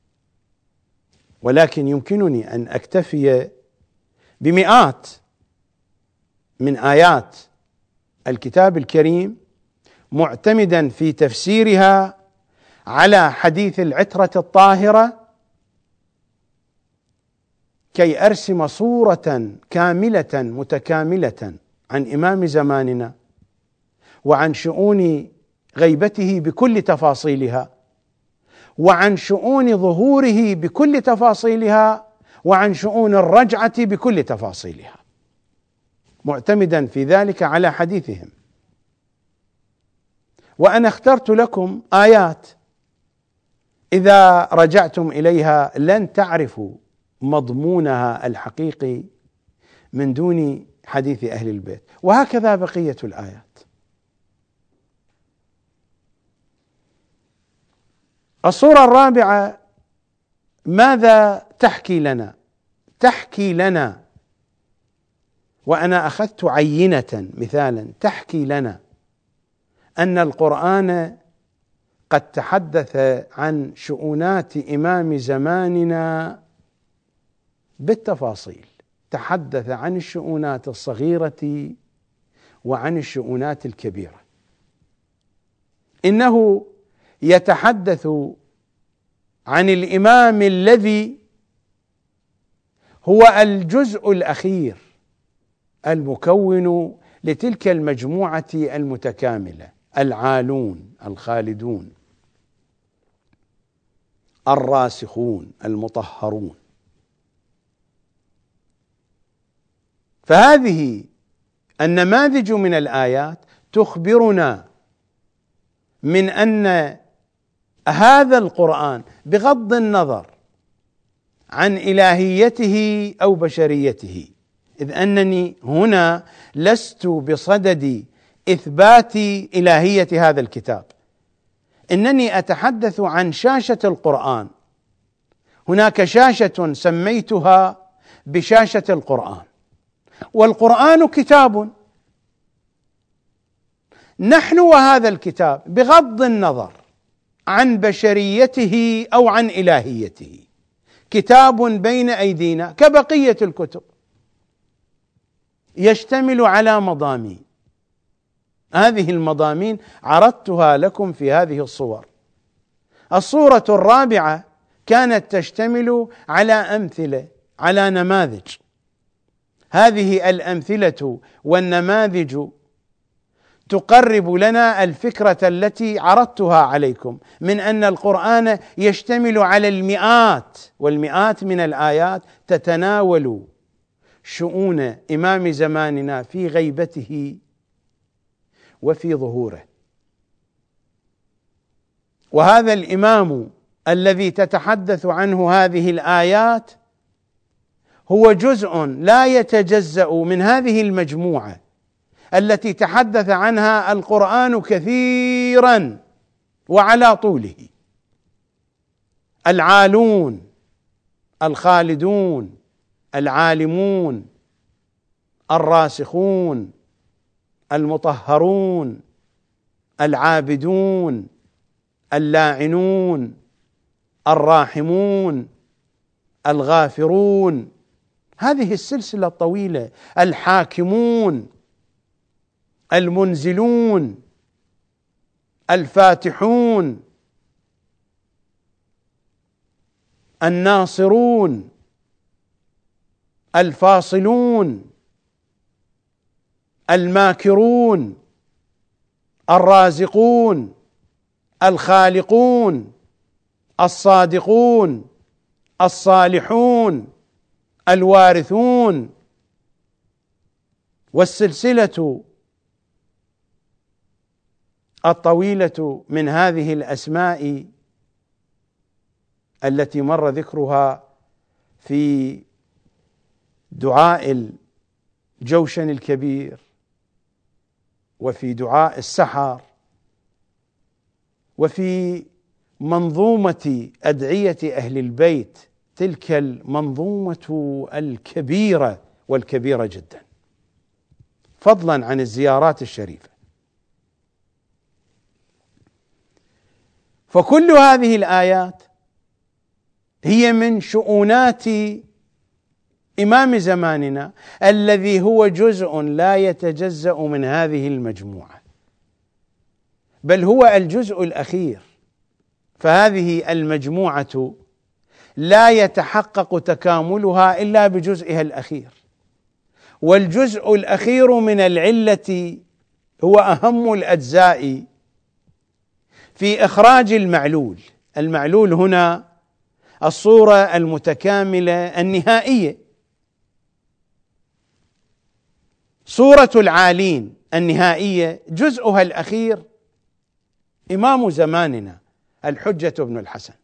ولكن يمكنني أن أكتفي بمئات من آيات الكتاب الكريم معتمدا في تفسيرها على حديث العترة الطاهرة كي أرسم صورة كاملة متكاملة عن إمام زماننا وعن شؤون غيبته بكل تفاصيلها، وعن شؤون ظهوره بكل تفاصيلها، وعن شؤون الرجعة بكل تفاصيلها، معتمدا في ذلك على حديثهم. وأنا اخترت لكم آيات إذا رجعتم إليها لن تعرفوا مضمونها الحقيقي من دون حديث أهل البيت، وهكذا بقية الآيات. الصورة الرابعة ماذا تحكي لنا؟ تحكي لنا، وأنا أخذت عينة مثالا، تحكي لنا أن القرآن قد تحدث عن شؤونات إمام زماننا بالتفاصيل، تحدث عن الشؤونات الصغيرة وعن الشؤونات الكبيرة. إنه يتحدث عن الإمام الذي هو الجزء الأخير المكون لتلك المجموعة المتكاملة، العالون الخالدون الراسخون المطهرون. فهذه النماذج من الآيات تخبرنا من أن هذا القرآن بغض النظر عن إلهيته أو بشريته، إذ أنني هنا لست بصدد إثبات إلهية هذا الكتاب، إنني أتحدث عن شاشة القرآن. هناك شاشة سميتها بشاشة القرآن، والقرآن كتاب، نحن وهذا الكتاب بغض النظر عن بشريته أو عن إلهيته كتاب بين أيدينا كبقية الكتب، يشتمل على مضامين. هذه المضامين عرضتها لكم في هذه الصور. الصورة الرابعة كانت تشتمل على أمثلة، على نماذج. هذه الأمثلة والنماذج تقرب لنا الفكرة التي عرضتها عليكم من أن القرآن يشتمل على المئات والمئات من الآيات تتناول شؤون إمام زماننا في غيبته وفي ظهوره. وهذا الإمام الذي تتحدث عنه هذه الآيات هو جزء لا يتجزأ من هذه المجموعة التي تحدث عنها القرآن كثيرا وعلى طوله: العالون، الخالدون، العالمون، الراسخون، المطهرون، العابدون، اللاعنون، الراحمون، الغافرون، هذه السلسلة الطويلة، الحاكمون، المنزلون، الفاتحون، الناصرون، الفاصلون، الماكرون، الرازقون، الخالقون، الصادقون، الصالحون، الوارثون. والسلسلة الطويلة من هذه الأسماء التي مر ذكرها في دعاء الجوشن الكبير وفي دعاء السحر وفي منظومة أدعية أهل البيت، تلك المنظومة الكبيرة والكبيرة جدا، فضلا عن الزيارات الشريفة. فكل هذه الآيات هي من شؤونات إمام زماننا الذي هو جزء لا يتجزأ من هذه المجموعة، بل هو الجزء الأخير. فهذه المجموعة لا يتحقق تكاملها إلا بجزئها الأخير، والجزء الأخير من العلة هو أهم الأجزاء في إخراج المعلول. المعلول هنا الصورة المتكاملة النهائية، صورة العالين النهائية جزءها الأخير إمام زماننا الحجة بن الحسن.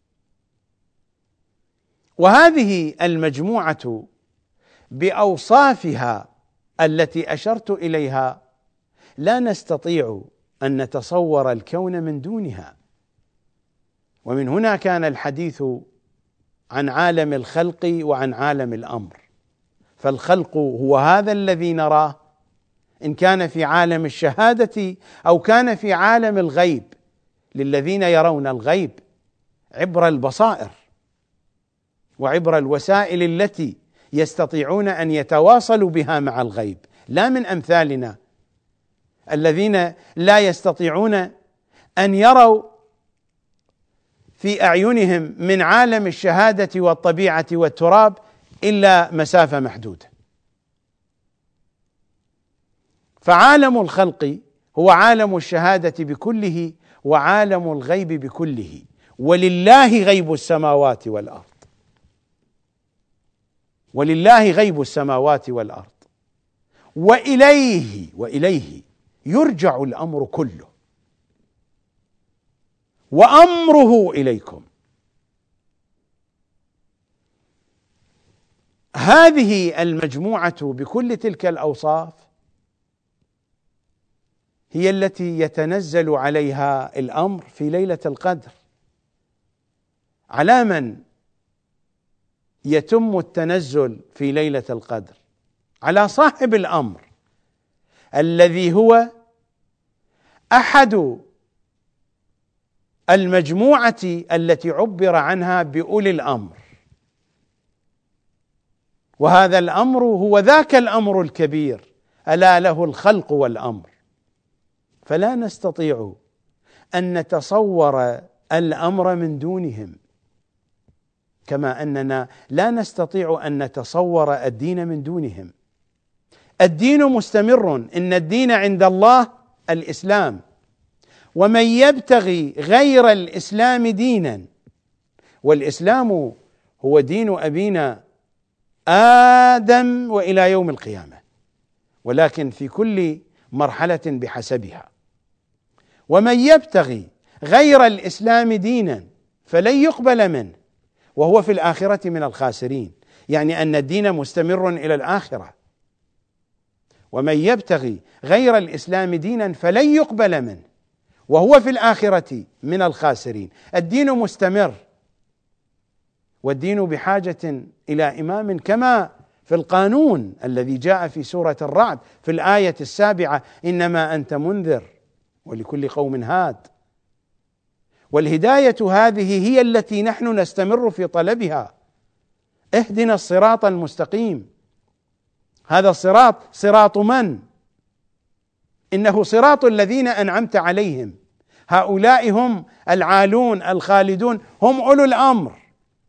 وهذه المجموعة بأوصافها التي أشرت إليها لا نستطيع أن نتصور الكون من دونها. ومن هنا كان الحديث عن عالم الخلق وعن عالم الأمر. فالخلق هو هذا الذي نراه إن كان في عالم الشهادة أو كان في عالم الغيب، للذين يرون الغيب عبر البصائر وعبر الوسائل التي يستطيعون أن يتواصلوا بها مع الغيب، لا من أمثالنا الذين لا يستطيعون أن يروا في أعينهم من عالم الشهادة والطبيعة والتراب إلا مسافة محدودة. فعالم الخلق هو عالم الشهادة بكله وعالم الغيب بكله، ولله غيب السماوات والأرض، ولله غيب السماوات والأرض، وإليه يرجع الأمر كله، وأمره إليكم. هذه المجموعة بكل تلك الأوصاف هي التي يتنزل عليها الأمر في ليلة القدر. على من يتم التنزل في ليلة القدر؟ على صاحب الأمر الذي هو أحد المجموعة التي عبر عنها بأولي الأمر. وهذا الأمر هو ذاك الأمر الكبير، ألا له الخلق والأمر. فلا نستطيع أن نتصور الأمر من دونهم، كما أننا لا نستطيع أن نتصور الدين من دونهم. الدين مستمر، إن الدين عند الله الإسلام. ومن يبتغي غير الإسلام دينا، والإسلام هو دين أبينا آدم وإلى يوم القيامة، ولكن في كل مرحلة بحسبها. ومن يبتغي غير الإسلام دينا فلن يقبل منه وهو في الآخرة من الخاسرين، يعني أن الدين مستمر إلى الآخرة. ومن يبتغي غير الإسلام دينا فلن يقبل منه وهو في الآخرة من الخاسرين. الدين مستمر، والدين بحاجة إلى إمام، كما في القانون الذي جاء في سورة الرعد في الآية 7: إنما أنت منذر ولكل قوم هاد. والهداية هذه هي التي نحن نستمر في طلبها. اهدنا الصراط المستقيم. هذا الصراط صراط من؟ إنه صراط الذين أنعمت عليهم، هؤلاء هم العالون الخالدون، هم أولو الأمر.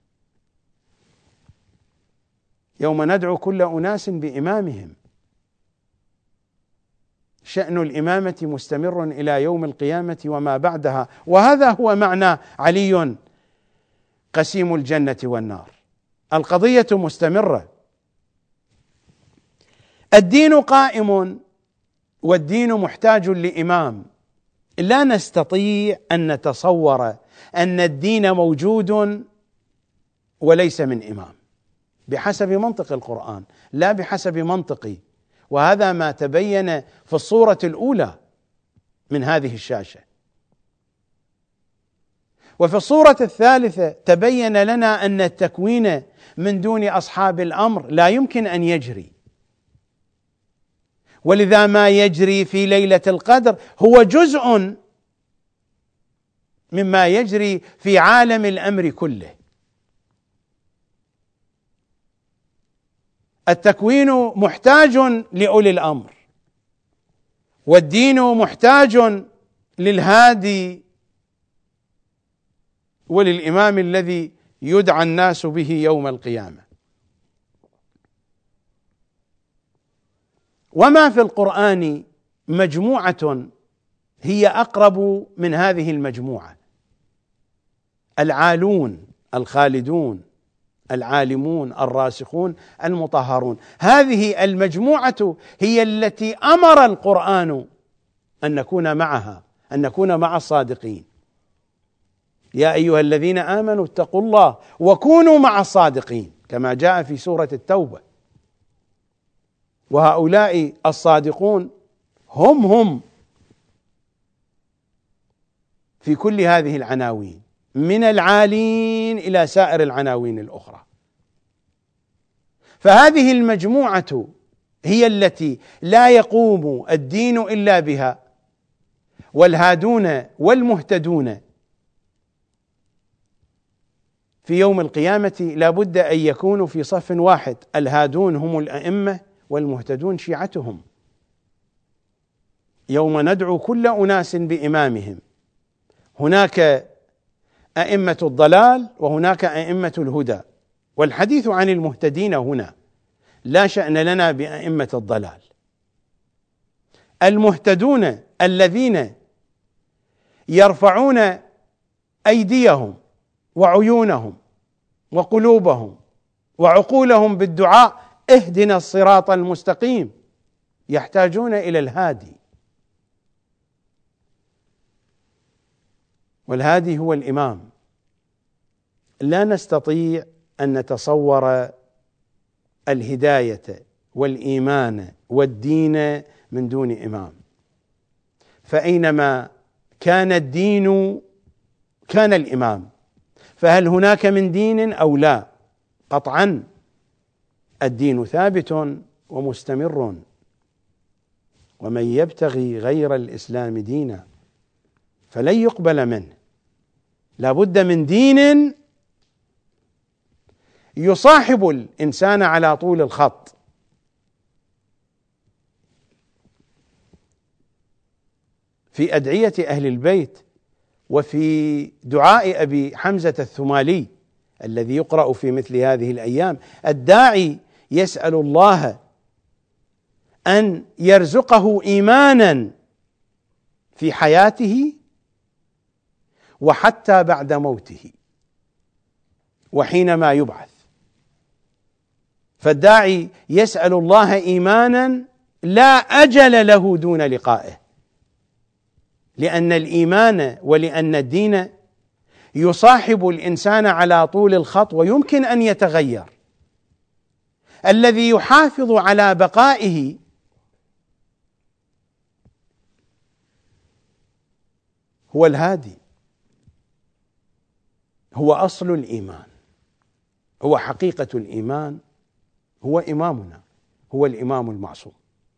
يوم ندعو كل أناس بإمامهم. شأن الإمامة مستمر إلى يوم القيامة وما بعدها، وهذا هو معنى علي قسيم الجنة والنار. القضية مستمرة. الدين قائم والدين محتاج لإمام. لا نستطيع أن نتصور أن الدين موجود وليس من إمام بحسب منطق القرآن، لا بحسب منطقي، وهذا ما تبين في الصورة الأولى من هذه الشاشة. وفي الصورة الثالثة تبين لنا أن التكوين من دون أصحاب الأمر لا يمكن أن يجري، ولذا ما يجري في ليلة القدر هو جزء مما يجري في عالم الأمر كله. التكوين محتاج لأولي الأمر، والدين محتاج للهادي وللإمام الذي يدعى الناس به يوم القيامة. وما في القرآن مجموعة هي أقرب من هذه المجموعة: العالون الخالدون، العالمون الراسخون المطهرون. هذه المجموعة هي التي أمر القرآن أن نكون معها، أن نكون مع الصادقين. يا أيها الذين آمنوا اتقوا الله وكونوا مع الصادقين، كما جاء في سورة التوبة. وهؤلاء الصادقون هم في كل هذه العناوين، من العالين إلى سائر العناوين الأخرى. فهذه المجموعة هي التي لا يقوم الدين إلا بها، والهادون والمهتدون في يوم القيامة لا بد أن يكونوا في صف واحد. الهادون هم الأئمة والمهتدون شيعتهم. يوم ندعو كل أناس بإمامهم. هناك أئمة الضلال وهناك أئمة الهدى، والحديث عن المهتدين هنا، لا شأن لنا بأئمة الضلال. المهتدون الذين يرفعون أيديهم وعيونهم وقلوبهم وعقولهم بالدعاء: اهدنا الصراط المستقيم، يحتاجون إلى الهادي، والهادي هو الإمام. لا نستطيع أن نتصور الهداية والإيمان والدين من دون إمام، فأينما كان الدين كان الإمام. فهل هناك من دين أو لا؟ قطعا الدين ثابت ومستمر. ومن يبتغي غير الإسلام دينا فلن يقبل منه. لا بد من دين يصاحب الإنسان على طول الخط. في أدعية أهل البيت وفي دعاء أبي حمزة الثمالي الذي يقرأ في مثل هذه الأيام، الداعي يسأل الله أن يرزقه إيمانا في حياته وحتى بعد موته وحينما يبعث. فالداعي يسأل الله إيمانا لا أجل له دون لقائه، لأن الإيمان ولأن الدين يصاحب الإنسان على طول الخط ويمكن أن يتغير. الذي يحافظ على بقائه هو الهادي، هو أصل الإيمان، هو حقيقة الإيمان، هو إمامنا، هو الإمام المعصوم.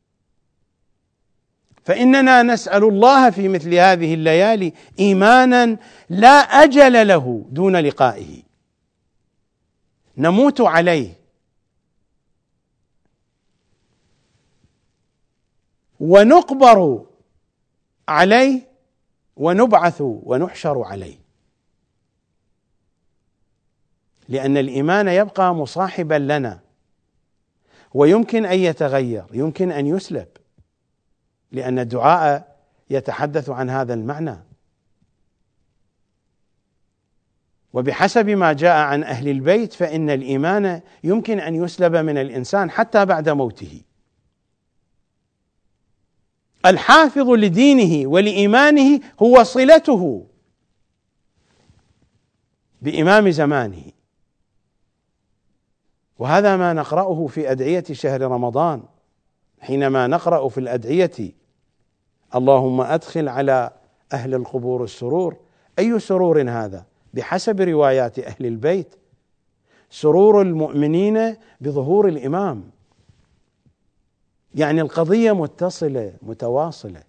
فإننا نسأل الله في مثل هذه الليالي إيمانا لا أجل له دون لقائه، نموت عليه ونقبر عليه ونبعث ونحشر عليه، لأن الإيمان يبقى مصاحبا لنا ويمكن أن يتغير، يمكن أن يسلب، لأن الدعاء يتحدث عن هذا المعنى. وبحسب ما جاء عن أهل البيت فإن الإيمان يمكن أن يسلب من الإنسان حتى بعد موته. الحافظ لدينه ولإيمانه هو صلته بإمام زمانه، وهذا ما نقرأه في أدعية شهر رمضان، حينما نقرأ في الأدعية اللهم أدخل على أهل القبور السرور. أي سرور هذا؟ بحسب روايات أهل البيت سرور المؤمنين بظهور الإمام، يعني القضية متصلة متواصلة.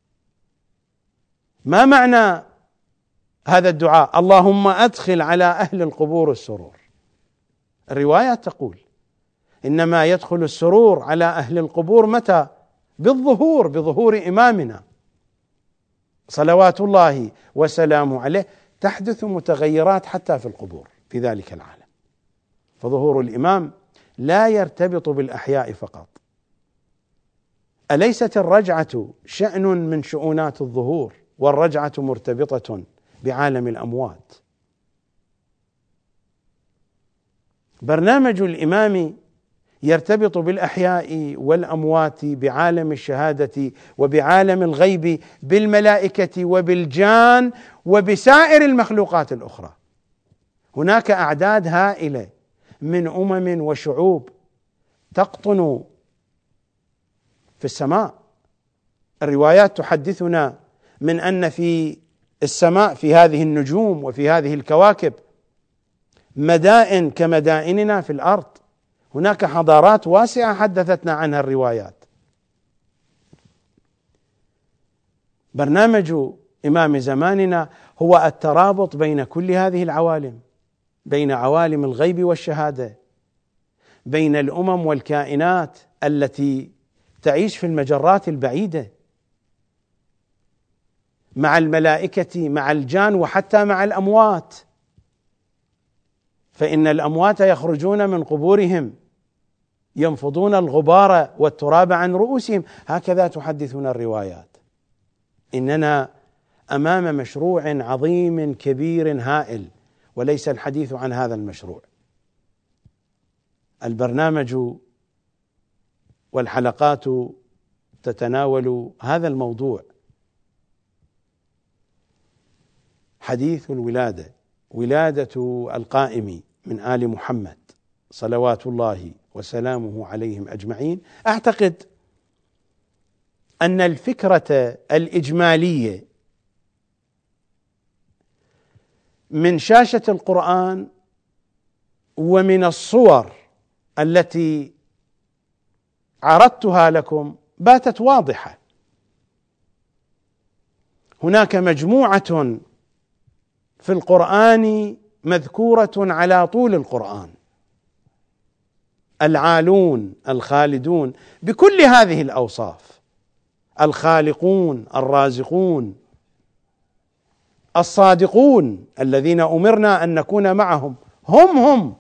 ما معنى هذا الدعاء اللهم أدخل على أهل القبور السرور؟ الروايات تقول إنما يدخل السرور على أهل القبور متى؟ بظهور إمامنا صلوات الله وسلامه عليه. تحدث متغيرات حتى في القبور في ذلك العالم، فظهور الإمام لا يرتبط بالأحياء فقط. أليست الرجعة شأن من شؤونات الظهور؟ والرجعة مرتبطة بعالم الأموات. برنامج الإمام يرتبط بالأحياء والأموات، بعالم الشهادة وبعالم الغيب، بالملائكة وبالجان وبسائر المخلوقات الأخرى. هناك أعداد هائلة من أمم وشعوب تقطن في السماء. الروايات تحدثنا من أن في السماء في هذه النجوم وفي هذه الكواكب مدائن كمدائننا في الأرض. هناك حضارات واسعة حدثتنا عنها الروايات. برنامج إمام زماننا هو الترابط بين كل هذه العوالم، بين عوالم الغيب والشهادة، بين الأمم والكائنات التي تعيش في المجرات البعيدة، مع الملائكة، مع الجان، وحتى مع الأموات. فإن الأموات يخرجون من قبورهم ينفضون الغبار والتراب عن رؤوسهم، هكذا تحدثنا الروايات. إننا أمام مشروع عظيم كبير هائل، وليس الحديث عن هذا المشروع. البرنامج والحلقات تتناول هذا الموضوع، حديث الولادة، ولادة القائم من آل محمد صلوات الله وسلامه عليهم أجمعين. أعتقد أن الفكرة الإجمالية من شاشة القرآن ومن الصور التي عرضتها لكم باتت واضحة. هناك مجموعة في القرآن مذكورة على طول القرآن، العالون الخالدون بكل هذه الأوصاف، الخالقون الرازقون الصادقون الذين أمرنا أن نكون معهم، هم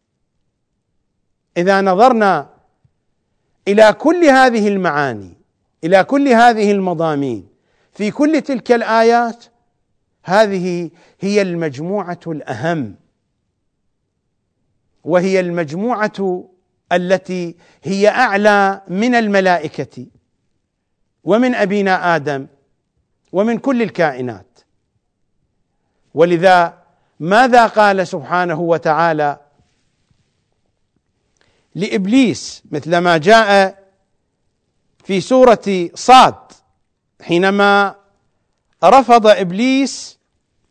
إذا نظرنا إلى كل هذه المعاني، إلى كل هذه المضامين في كل تلك الآيات هذه هي المجموعة الأهم، وهي المجموعة التي هي أعلى من الملائكة ومن أبينا آدم ومن كل الكائنات. ولذا ماذا قال سبحانه وتعالى لإبليس مثلما جاء في سورة صاد حينما رفض إبليس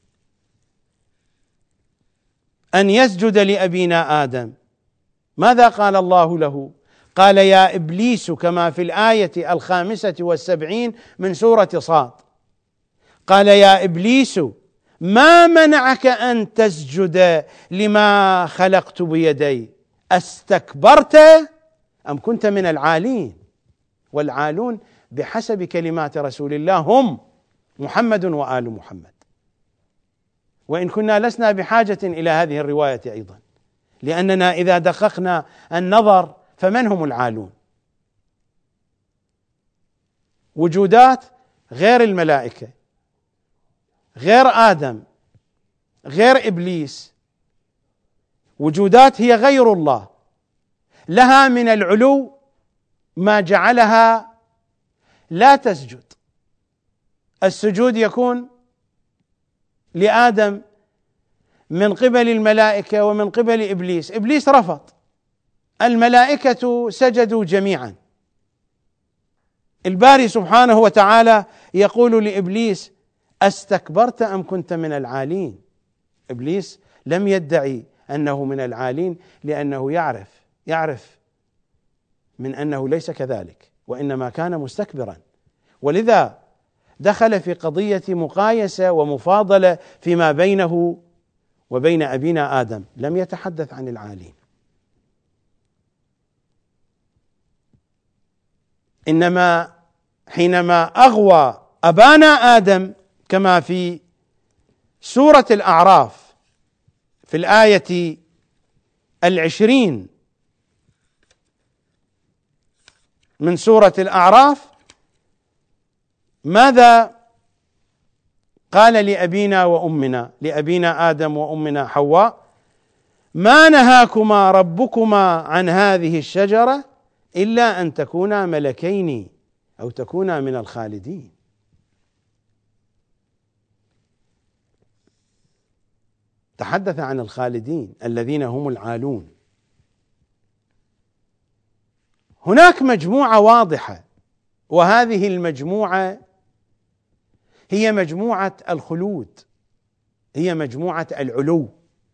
أن يسجد لأبينا آدم؟ ماذا قال الله له؟ قال يا إبليس، كما في الآية 75 من سورة صاد، قال يا إبليس ما منعك أن تسجد لما خلقت بيدي، أستكبرت أم كنت من العالين؟ والعالون بحسب كلمات رسول الله هم محمد وآل محمد، وإن كنا لسنا بحاجة إلى هذه الرواية أيضا، لأننا إذا دققنا النظر فمن هم العالون؟ وجودات غير الملائكة، غير آدم، غير إبليس، وجودات هي غير الله، لها من العلو ما جعلها لا تسجد. السجود يكون لآدم من قبل الملائكة ومن قبل إبليس، إبليس رفض، الملائكة سجدوا جميعا. الباري سبحانه وتعالى يقول لإبليس أستكبرت أم كنت من العالين؟ إبليس لم يدعي أنه من العالين، لأنه يعرف من أنه ليس كذلك، وإنما كان مستكبرا، ولذا دخل في قضية مقايسة ومفاضلة فيما بينه وبين أبينا آدم، لم يتحدث عن العالين، إنما حينما أغوى أبانا آدم كما في سورة الأعراف في الآية 20 من سورة الأعراف، ماذا قال لأبينا وأمنا، لأبينا آدم وأمنا حواء؟ ما نهاكما ربكما عن هذه الشجرة إلا أن تكونا ملكين أو تكونا من الخالدين. تحدث عن الخالدين الذين هم العالون. هناك مجموعة واضحة، وهذه المجموعة هي مجموعة الخلود، هي مجموعة العلو،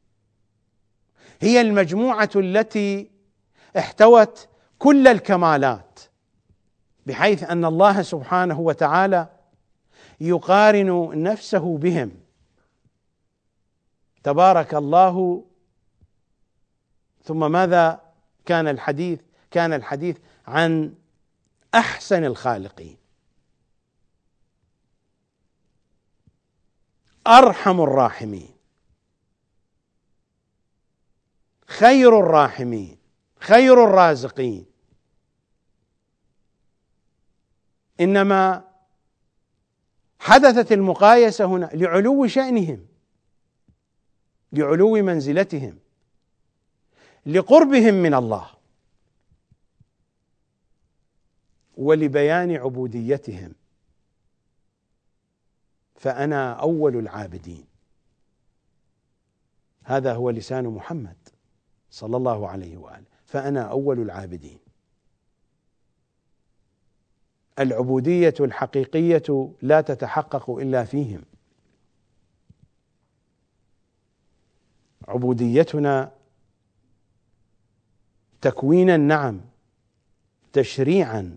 هي المجموعة التي احتوت كل الكمالات، بحيث أن الله سبحانه وتعالى يقارن نفسه بهم. تبارك الله. ثم ماذا كان الحديث؟ كان الحديث عن أحسن الخالقين، أرحم الراحمين، خير الراحمين، خير الرازقين. إنما حدثت المقايسة هنا لعلو شأنهم، لعلو منزلتهم، لقربهم من الله، ولبيان عبوديتهم. فأنا أول العابدين، هذا هو لسان محمد صلى الله عليه وآله، فأنا أول العابدين. العبودية الحقيقية لا تتحقق إلا فيهم. عبوديتنا تكوينا نعم، تشريعا،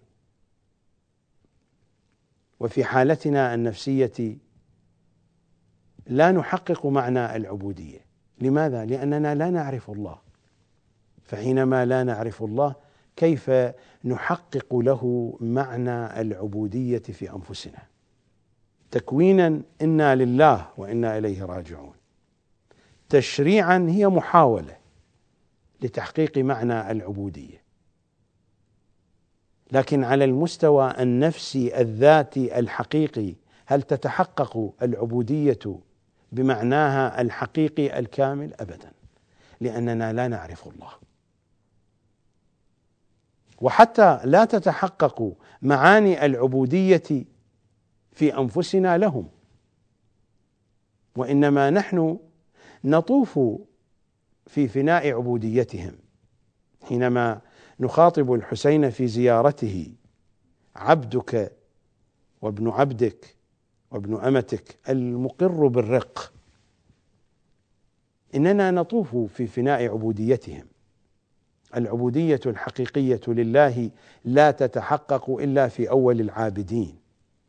وفي حالتنا النفسية لا نحقق معنى العبودية. لماذا؟ لأننا لا نعرف الله، فحينما لا نعرف الله كيف نحقق له معنى العبودية في أنفسنا؟ تكوينا إنا لله وإنا إليه راجعون، تشريعا هي محاولة لتحقيق معنى العبودية، لكن على المستوى النفسي الذاتي الحقيقي هل تتحقق العبودية بمعناها الحقيقي الكامل؟ أبدا، لأننا لا نعرف الله. وحتى لا تتحقق معاني العبودية في أنفسنا لهم، وإنما نحن نطوف في فناء عبوديتهم. حينما نخاطب الحسين في زيارته: عبدك وابن عبدك وابن أمتك المقر بالرق، إننا نطوف في فناء عبوديتهم. العبودية الحقيقية لله لا تتحقق إلا في أول العابدين،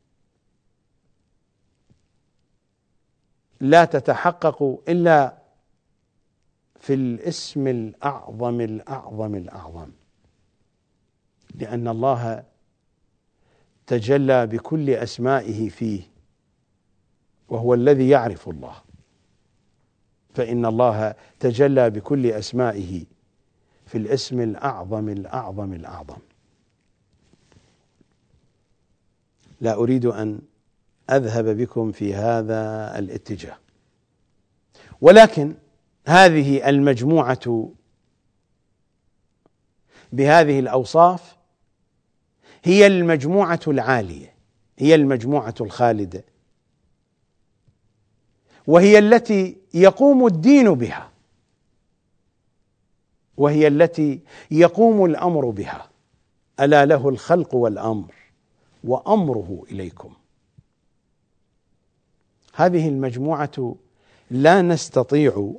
لا تتحقق إلا في الاسم الأعظم الأعظم الأعظم، لأن الله تجلى بكل أسمائه فيه، وهو الذي يعرف الله، فإن الله تجلى بكل أسمائه في الاسم الأعظم الأعظم الأعظم. لا أريد أن أذهب بكم في هذا الاتجاه، ولكن هذه المجموعة بهذه الأوصاف هي المجموعة العالية، هي المجموعة الخالدة، وهي التي يقوم الدين بها، وهي التي يقوم الأمر بها. ألا له الخلق والأمر وأمره إليكم. هذه المجموعة لا نستطيع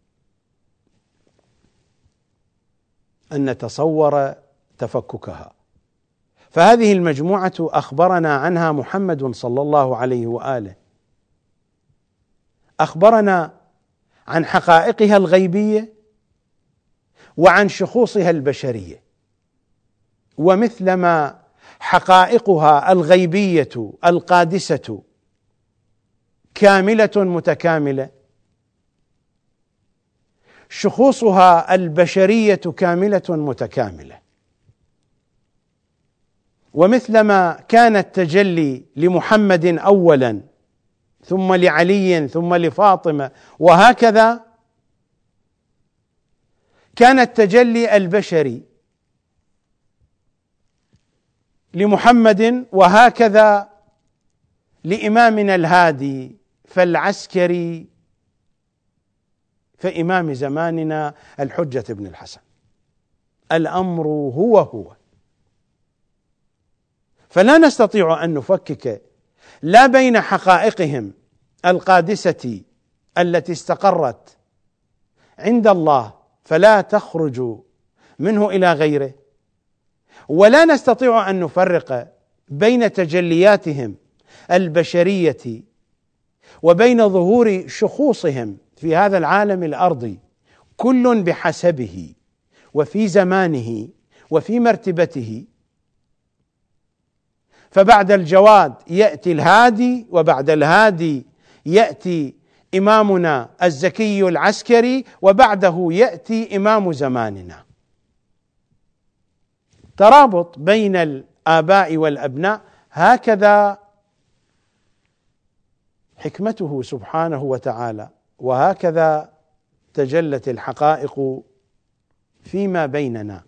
أن نتصور تفككها، فهذه المجموعة أخبرنا عنها محمد صلى الله عليه وآله، أخبرنا عن حقائقها الغيبية وعن شخوصها البشرية، ومثلما حقائقها الغيبية القادسة كاملة متكاملة، شخوصها البشرية كاملة متكاملة. ومثلما كان التجلي لمحمد أولا، ثم لعلي، ثم لفاطمة، وهكذا كان التجلي البشري لمحمد، وهكذا لإمامنا الهادي فالعسكري، فإمام زماننا الحجة بن الحسن. الأمر هو، فلا نستطيع أن نفكك لا بين حقائقهم القادسة التي استقرت عند الله فلا تخرج منه إلى غيره، ولا نستطيع أن نفرق بين تجلياتهم البشرية وبين ظهور شخوصهم في هذا العالم الأرضي، كل بحسبه وفي زمانه وفي مرتبته. فبعد الجواد يأتي الهادي، وبعد الهادي يأتي إمامنا الزكي العسكري، وبعده يأتي إمام زماننا. ترابط بين الآباء والأبناء، هكذا حكمته سبحانه وتعالى، وهكذا تجلت الحقائق فيما بيننا،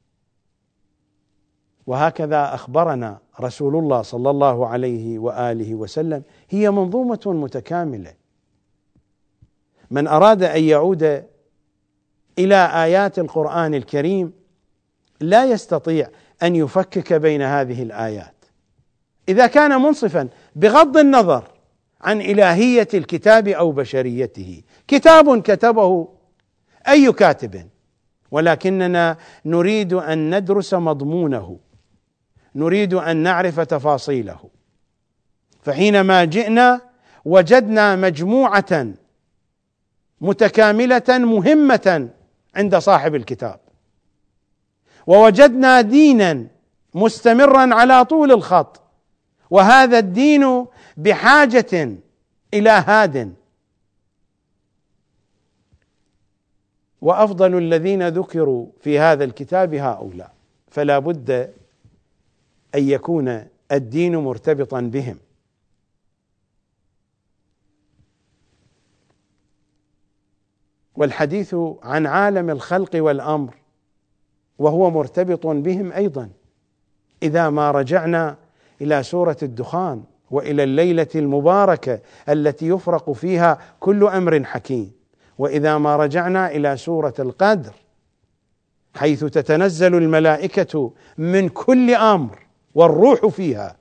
وهكذا أخبرنا رسول الله صلى الله عليه وآله وسلم. هي منظومة متكاملة. من أراد أن يعود إلى آيات القرآن الكريم لا يستطيع أن يفكك بين هذه الآيات إذا كان منصفا، بغض النظر عن إلهية الكتاب أو بشريته. كتاب كتبه أي كاتب، ولكننا نريد أن ندرس مضمونه، نريد أن نعرف تفاصيله. فحينما جئنا وجدنا مجموعة متكاملة مهمة عند صاحب الكتاب، ووجدنا دينا مستمرا على طول الخط، وهذا الدين بحاجة إلى هاد. وأفضل الذين ذكروا في هذا الكتاب هؤلاء، فلا بد أن يكون الدين مرتبطا بهم. والحديث عن عالم الخلق والأمر وهو مرتبط بهم أيضا. إذا ما رجعنا إلى سورة الدخان وإلى الليلة المباركة التي يفرق فيها كل أمر حكيم، وإذا ما رجعنا إلى سورة القدر حيث تتنزل الملائكة من كل أمر والروح فيها،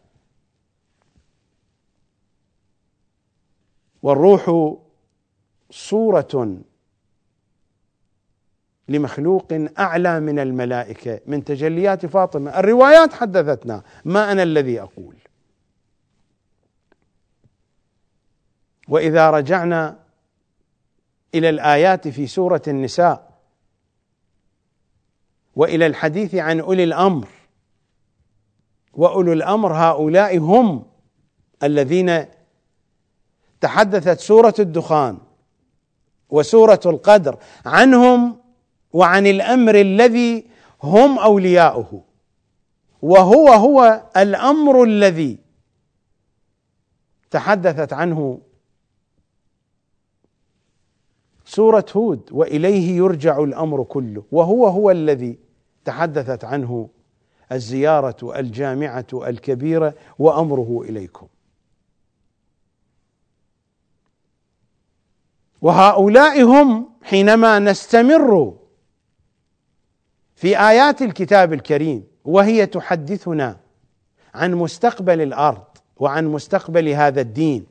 والروح صورة لمخلوق أعلى من الملائكة من تجليات فاطمة. الروايات حدثتنا، ما أنا الذي أقول. وإذا رجعنا إلى الآيات في سورة النساء وإلى الحديث عن أولي الأمر، وأولو الأمر هؤلاء هم الذين تحدثت سورة الدخان وسورة القدر عنهم وعن الأمر الذي هم أولياؤه، وهو الأمر الذي تحدثت عنه سورة هود، وإليه يرجع الأمر كله، وهو الذي تحدثت عنه الزيارة الجامعة الكبيرة وأمره إليكم. وهؤلاء هم حينما نستمر في آيات الكتاب الكريم وهي تحدثنا عن مستقبل الأرض وعن مستقبل هذا الدين.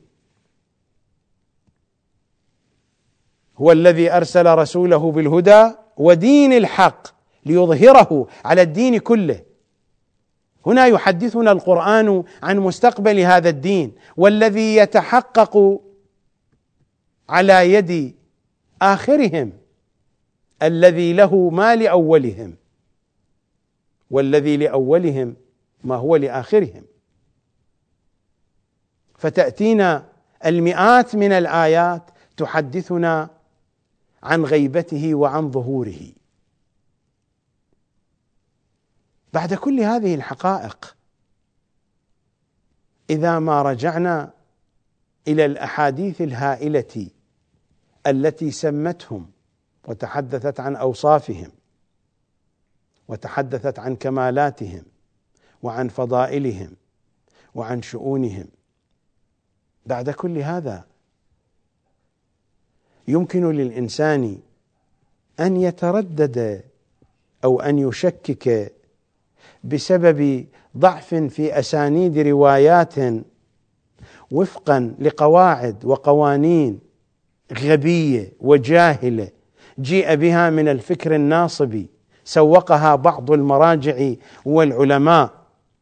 هو الذي أرسل رسوله بالهدى ودين الحق ليظهره على الدين كله. هنا يحدثنا القرآن عن مستقبل هذا الدين، والذي يتحقق على يد آخرهم الذي له ما لأولهم، والذي لأولهم ما هو لآخرهم. فتأتينا المئات من الآيات تحدثنا عن غيبته وعن ظهوره. بعد كل هذه الحقائق، إذا ما رجعنا إلى الأحاديث الهائلة التي سمتهم وتحدثت عن أوصافهم وتحدثت عن كمالاتهم وعن فضائلهم وعن شؤونهم، بعد كل هذا يمكن للإنسان أن يتردد أو أن يشكك بسبب ضعف في أسانيد روايات وفقا لقواعد وقوانين غبية وجاهلة جيء بها من الفكر الناصبي، سوقها بعض المراجع والعلماء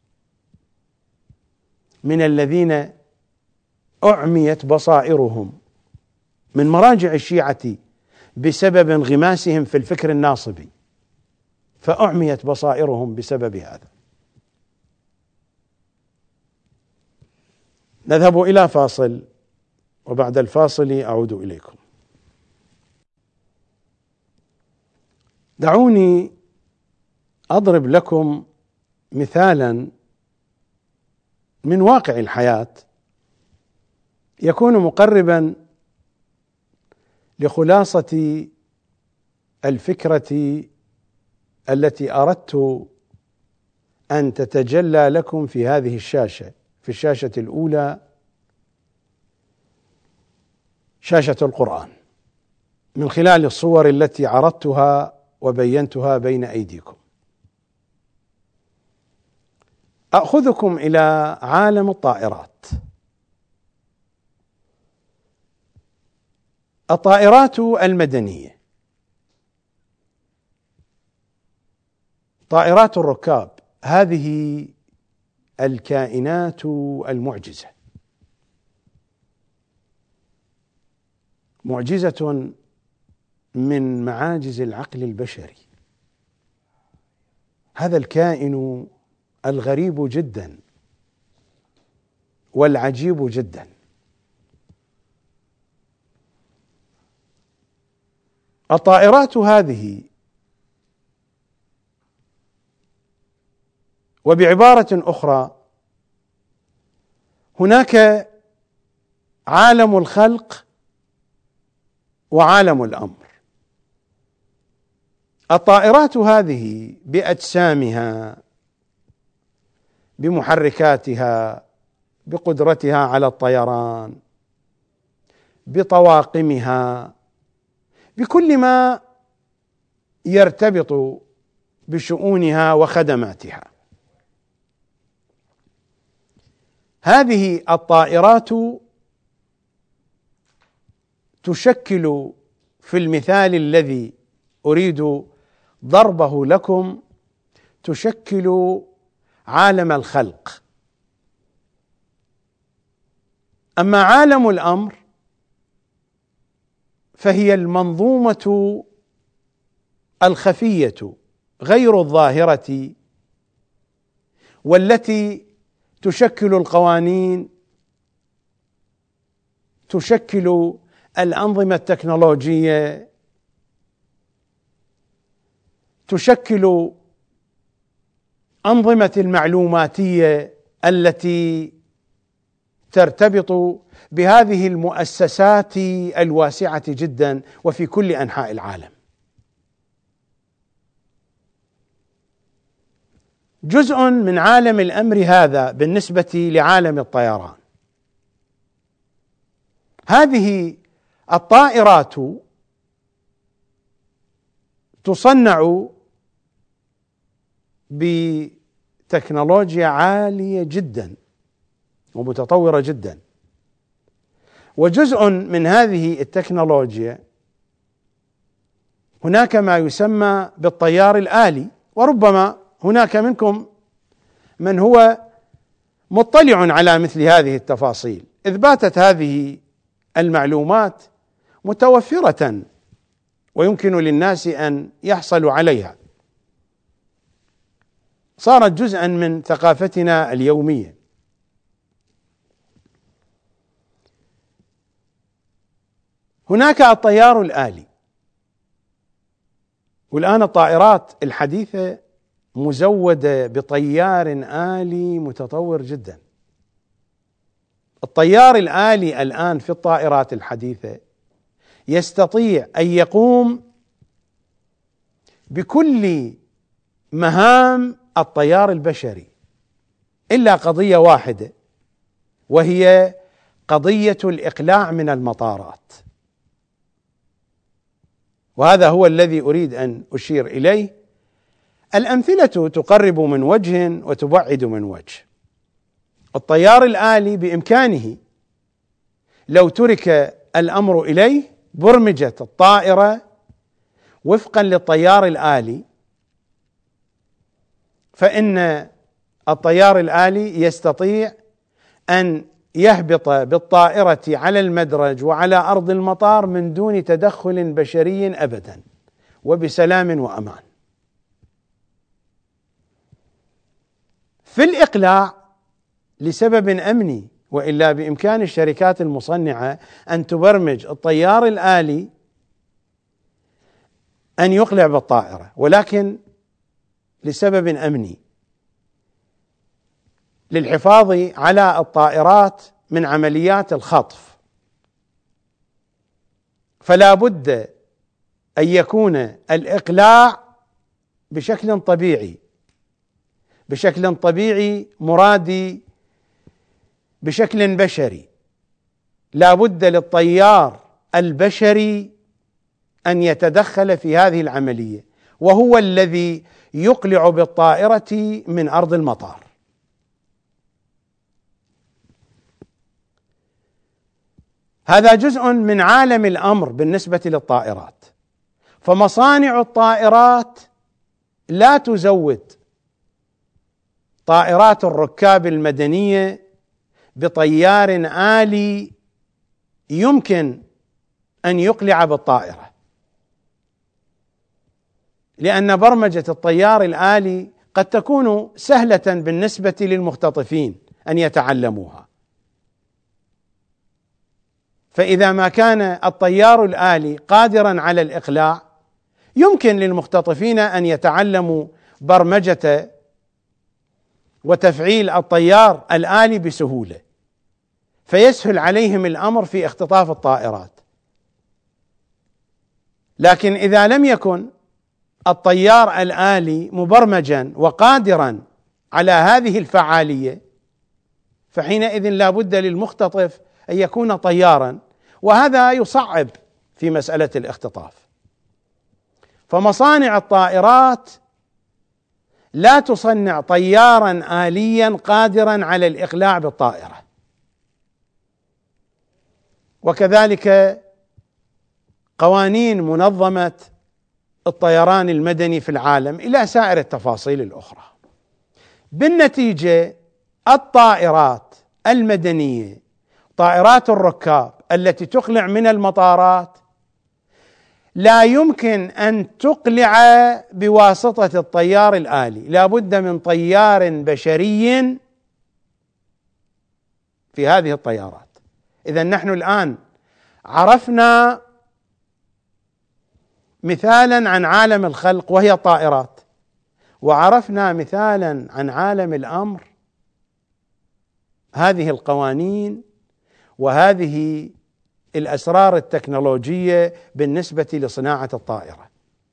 من الذين أعميت بصائرهم من مراجع الشيعة بسبب انغماسهم في الفكر الناصبي، فأعميت بصائرهم بسبب هذا. نذهب إلى فاصل، وبعد الفاصل أعود إليكم. دعوني أضرب لكم مثالا من واقع الحياة يكون مقربا لخلاصة الفكرة التي أردت أن تتجلى لكم في هذه الشاشة، في الشاشة الأولى شاشة القرآن، من خلال الصور التي عرضتها وبينتها بين أيديكم. أخذكم إلى عالم الطائرات. الطائرات المدنية، طائرات الركاب، هذه الكائنات المعجزة، معجزة من معاجز العقل البشري. هذا الكائن الغريب جدا والعجيب جدا. الطائرات هذه، وبعبارة أخرى هناك عالم الخلق وعالم الأمر. الطائرات هذه بأجسامها، بمحركاتها، بقدرتها على الطيران، بطواقمها، بكل ما يرتبط بشؤونها وخدماتها، هذه الطائرات تشكل في المثال الذي أريد ضربه لكم تشكل عالم الخلق. أما عالم الأمر فهي المنظومة الخفية غير الظاهرة، والتي تشكل القوانين، تشكل الأنظمة التكنولوجية، تشكل أنظمة المعلوماتية التي ترتبط بهذه المؤسسات الواسعة جدا وفي كل أنحاء العالم. جزء من عالم الأمر هذا بالنسبة لعالم الطيران، هذه الطائرات تصنع بتكنولوجيا عالية جدا ومتطورة جدا، وجزء من هذه التكنولوجيا هناك ما يسمى بالطيار الآلي، وربما هناك منكم من هو مطلع على مثل هذه التفاصيل، إذ باتت هذه المعلومات متوفرة ويمكن للناس أن يحصلوا عليها، صارت جزءا من ثقافتنا اليومية. هناك الطيار الآلي، والآن الطائرات الحديثة مزودة بطيار آلي متطور جدا. الطيار الآلي الآن في الطائرات الحديثة يستطيع أن يقوم بكل مهام الطيار البشري إلا قضية واحدة، وهي قضية الإقلاع من المطارات، وهذا هو الذي أريد أن أشير إليه. الأمثلة تقرب من وجه وتبعد من وجه. الطيار الآلي بإمكانه لو ترك الأمر إليه برمجت الطائرة وفقا للطيار الآلي، فإن الطيار الآلي يستطيع أن يهبط بالطائرة على المدرج وعلى أرض المطار من دون تدخل بشري أبدا وبسلام وأمان. في الإقلاع لسبب أمني، وإلا بإمكان الشركات المصنعة أن تبرمج الطيار الآلي أن يقلع بالطائرة، ولكن لسبب أمني للحفاظ على الطائرات من عمليات الخطف، فلا بد أن يكون الإقلاع بشكل طبيعي مرادي بشكل بشري. لا بد للطيار البشري أن يتدخل في هذه العملية، وهو الذي يقلع بالطائرة من أرض المطار. هذا جزء من عالم الأمر بالنسبة للطائرات. فمصانع الطائرات لا تزود طائرات الركاب المدنية بطيار آلي يمكن أن يقلع بالطائرة، لأن برمجة الطيار الآلي قد تكون سهلة بالنسبة للمختطفين أن يتعلموها. فإذا ما كان الطيار الآلي قادرا على الإقلاع، يمكن للمختطفين أن يتعلموا برمجة وتفعيل الطيار الآلي بسهولة، فيسهل عليهم الأمر في اختطاف الطائرات. لكن إذا لم يكن الطيار الآلي مبرمجا وقادرا على هذه الفعالية، فحينئذ لا بد للمختطف أن يكون طيارا، وهذا يصعب في مسألة الاختطاف. فمصانع الطائرات لا تصنع طيارا آليا قادرا على الإقلاع بالطائرة، وكذلك قوانين منظمة الطيران المدني في العالم إلى سائر التفاصيل الأخرى. بالنتيجة الطائرات المدنية، طائرات الركاب التي تقلع من المطارات، لا يمكن أن تقلع بواسطة الطيار الآلي، لا بد من طيار بشري في هذه الطيارات. إذن نحن الآن عرفنا مثالا عن عالم الخلق وهي الطائرات، وعرفنا مثالا عن عالم الأمر هذه القوانين وهذه الأسرار التكنولوجية بالنسبة لصناعة الطائرة.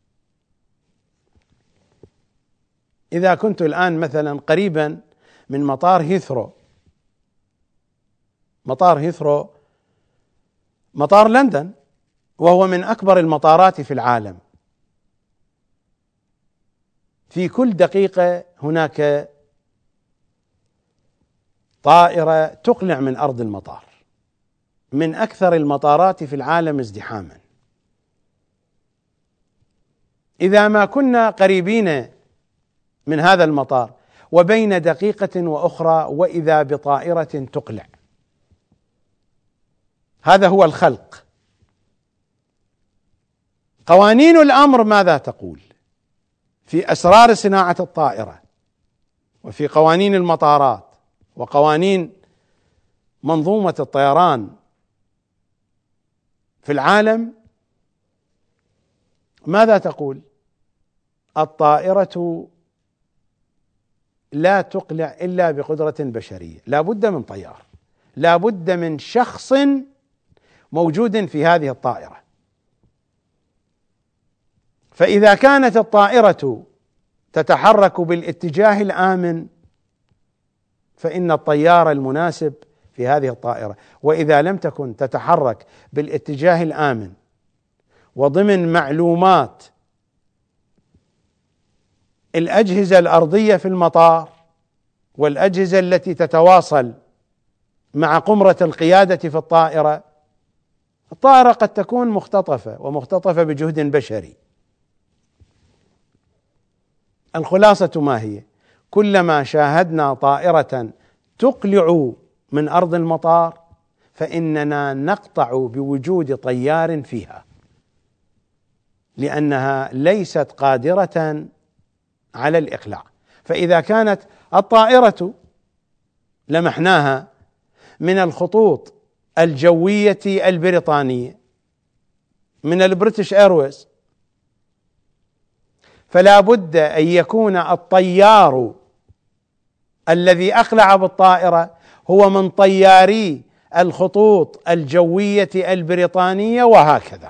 إذا كنت الآن مثلا قريبا من مطار هيثرو، مطار لندن، وهو من أكبر المطارات في العالم، في كل دقيقة هناك طائرة تقلع من أرض المطار، من أكثر المطارات في العالم ازدحاما. إذا ما كنا قريبين من هذا المطار وبين دقيقة وأخرى وإذا بطائرة تقلع، هذا هو الخلق. قوانين الأمر ماذا تقول في أسرار صناعة الطائرة وفي قوانين المطارات وقوانين منظومة الطيران في العالم؟ ماذا تقول؟ الطائرة لا تقلع إلا بقدرة بشرية، لا بد من طيار، لا بد من شخص موجود في هذه الطائرة. فإذا كانت الطائرة تتحرك بالاتجاه الآمن فإن الطيار المناسب في هذه الطائرة، وإذا لم تكن تتحرك بالاتجاه الآمن وضمن معلومات الأجهزة الأرضية في المطار والأجهزة التي تتواصل مع قمرة القيادة في الطائرة قد تكون مختطفة ومختطفة بجهد بشري. الخلاصة ما هي؟ كلما شاهدنا طائرة تقلع من أرض المطار فإننا نقطع بوجود طيار فيها، لأنها ليست قادرة على الإقلاع. فإذا كانت الطائرة لمحناها من الخطوط الجوية البريطانية، من البريتش ايرويز، فلا بد أن يكون الطيار الذي أقلع بالطائرة هو من طياري الخطوط الجوية البريطانية، وهكذا.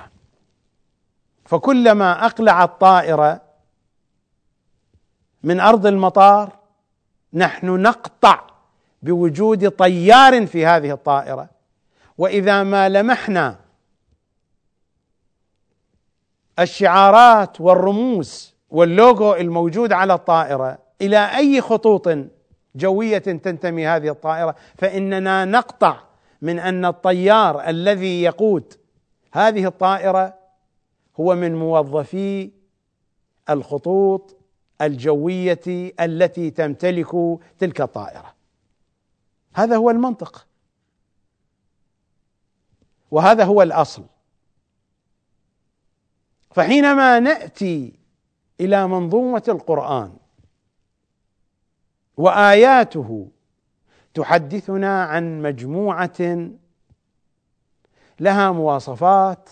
فكلما أقلع الطائرة من أرض المطار نحن نقطع بوجود طيار في هذه الطائرة. وإذا ما لمحنا الشعارات والرموز واللوغو الموجود على الطائرة إلى أي خطوط جوية تنتمي هذه الطائرة، فإننا نقطع من أن الطيار الذي يقود هذه الطائرة هو من موظفي الخطوط الجوية التي تمتلك تلك الطائرة. هذا هو المنطق، وهذا هو الأصل. فحينما نأتي إلى منظومة القرآن وآياته تحدثنا عن مجموعة لها مواصفات،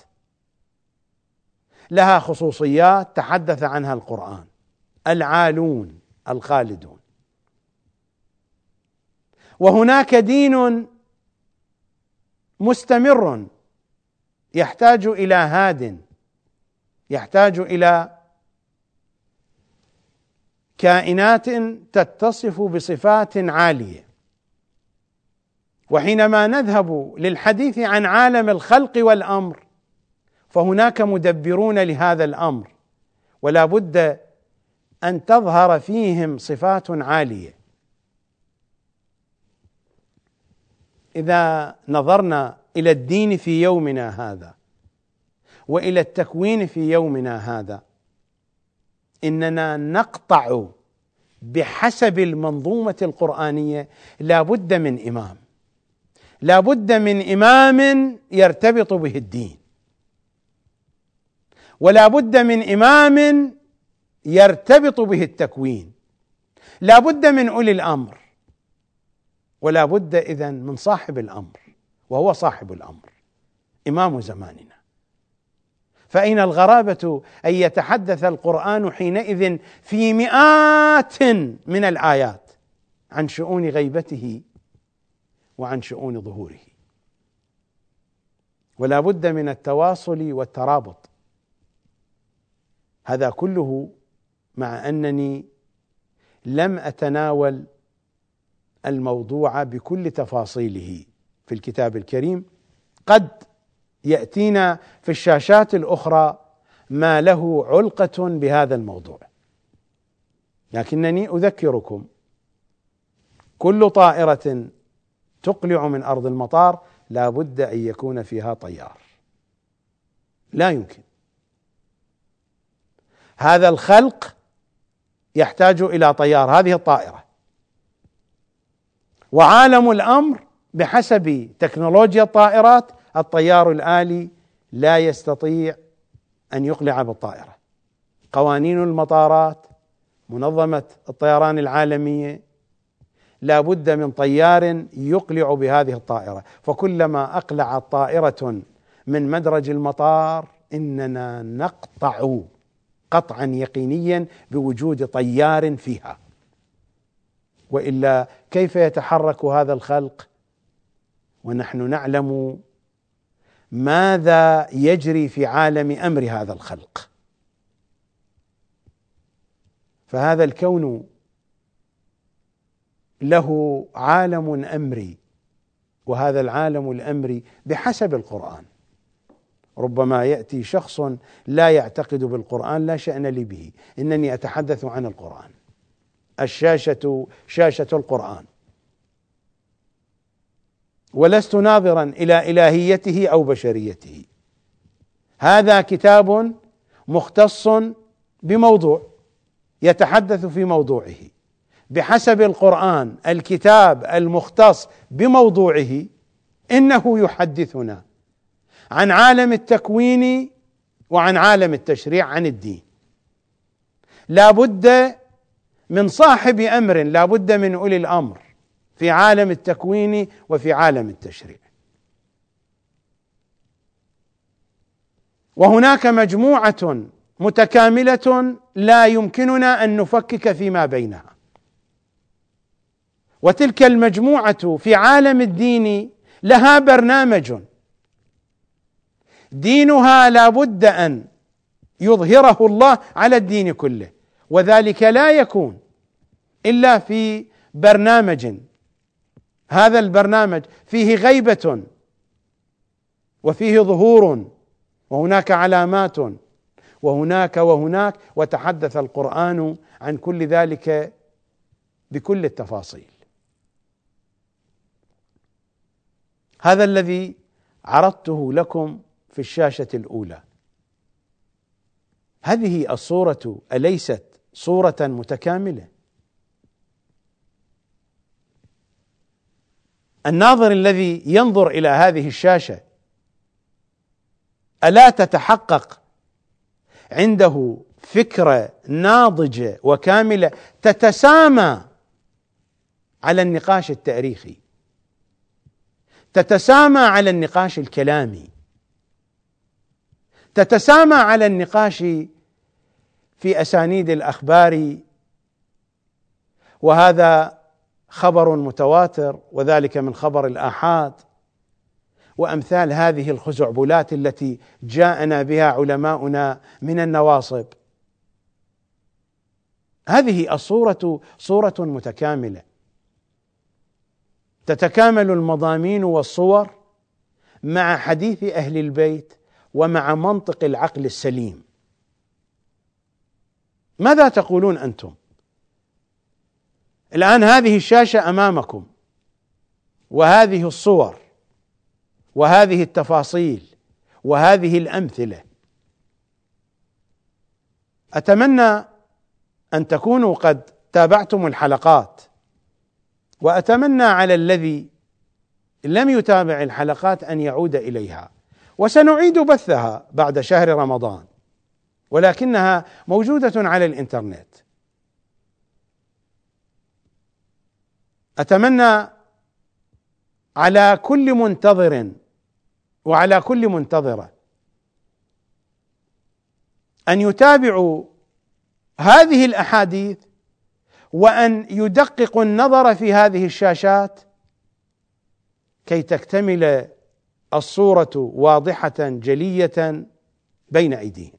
لها خصوصيات تحدث عنها القرآن، العالون الخالدون. وهناك دين مستمر يحتاج إلى هاد، يحتاج إلى كائنات تتصف بصفات عالية. وحينما نذهب للحديث عن عالم الخلق والأمر فهناك مدبرون لهذا الأمر، ولا بد أن تظهر فيهم صفات عالية. إذا نظرنا إلى الدين في يومنا هذا وإلى التكوين في يومنا هذا، إننا نقطع بحسب المنظومة القرآنية لا بد من إمام، لا بد من إمام يرتبط به الدين، ولا بد من إمام يرتبط به التكوين، لا بد من أولي الأمر، ولا بد إذن من صاحب الأمر، وهو صاحب الأمر إمام زماننا. فأين الغرابة أن يتحدث القرآن حينئذ في مئات من الآيات عن شؤون غيبته وعن شؤون ظهوره؟ ولا بد من التواصل والترابط. هذا كله مع أنني لم أتناول الموضوع بكل تفاصيله في الكتاب الكريم، قد يأتينا في الشاشات الأخرى ما له علقة بهذا الموضوع، لكنني أذكركم كل طائرة تقلع من أرض المطار لا بد أن يكون فيها طيار، لا يمكن. هذا الخلق يحتاج إلى طيار، هذه الطائرة. وعالم الأمر بحسب تكنولوجيا الطائرات، الطيار الآلي لا يستطيع أن يقلع بالطائرة. قوانين المطارات، منظمة الطيران العالمية، لا بد من طيار يقلع بهذه الطائرة. فكلما أقلعت طائرة من مدرج المطار إننا نقطع قطعا يقينيا بوجود طيار فيها، وإلا كيف يتحرك هذا الخلق ونحن نعلم ماذا يجري في عالم أمر هذا الخلق؟ فهذا الكون له عالم أمري، وهذا العالم الأمري بحسب القرآن. ربما يأتي شخص لا يعتقد بالقرآن، لا شأن لي به، إنني أتحدث عن القرآن. الشاشة شاشة القرآن، ولست ناظرا إلى إلهيته أو بشريته. هذا كتاب مختص بموضوع يتحدث في موضوعه بحسب القرآن. الكتاب المختص بموضوعه إنه يحدثنا عن عالم التكوين وعن عالم التشريع، عن الدين. لا بد من صاحب أمر، لا بد من أولي الأمر في عالم التكوين وفي عالم التشريع. وهناك مجموعة متكاملة لا يمكننا أن نفكك فيما بينها، وتلك المجموعة في عالم الدين لها برنامج دينها لا بد أن يظهره الله على الدين كله، وذلك لا يكون إلا في برنامج. هذا البرنامج فيه غيبة وفيه ظهور، وهناك علامات وهناك، وتحدث القرآن عن كل ذلك بكل التفاصيل. هذا الذي عرضته لكم في الشاشة الأولى. هذه الصورة أليست صورة متكاملة؟ الناظر الذي ينظر إلى هذه الشاشة ألا تتحقق عنده فكرة ناضجة وكاملة تتسامى على النقاش التاريخي، تتسامى على النقاش الكلامي، تتسامى على النقاش في أسانيد الأخبار، وهذا خبر متواتر وذلك من خبر الآحاد، وأمثال هذه الخزعبلات التي جاءنا بها علماؤنا من النواصب. هذه الصورة صورة متكاملة، تتكامل المضامين والصور مع حديث أهل البيت ومع منطق العقل السليم. ماذا تقولون أنتم؟ الآن هذه الشاشة أمامكم، وهذه الصور، وهذه التفاصيل، وهذه الأمثلة. أتمنى أن تكونوا قد تابعتم الحلقات، وأتمنى على الذي لم يتابع الحلقات أن يعود إليها، وسنعيد بثها بعد شهر رمضان، ولكنها موجودة على الإنترنت. أتمنى على كل منتظر وعلى كل منتظرة أن يتابعوا هذه الأحاديث، وأن يدققوا النظر في هذه الشاشات كي تكتمل الصورة واضحة جلية بين أيديهم.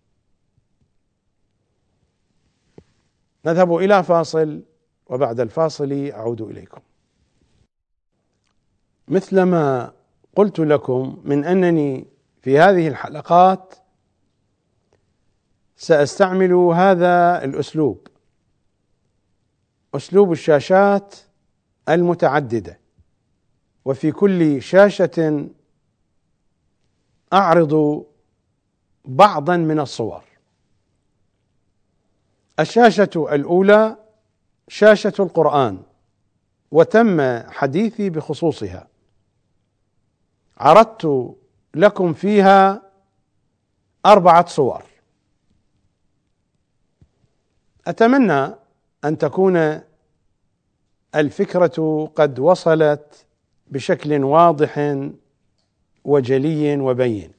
نذهب إلى فاصل، وبعد الفاصل أعود إليكم. مثلما قلت لكم من أنني في هذه الحلقات سأستعمل هذا الأسلوب، أسلوب الشاشات المتعددة، وفي كل شاشة أعرض بعضا من الصور. الشاشة الأولى شاشة القرآن، وتم حديثي بخصوصها، عرضت لكم فيها 4 صور. أتمنى أن تكون الفكرة قد وصلت بشكل واضح وجلي وبين.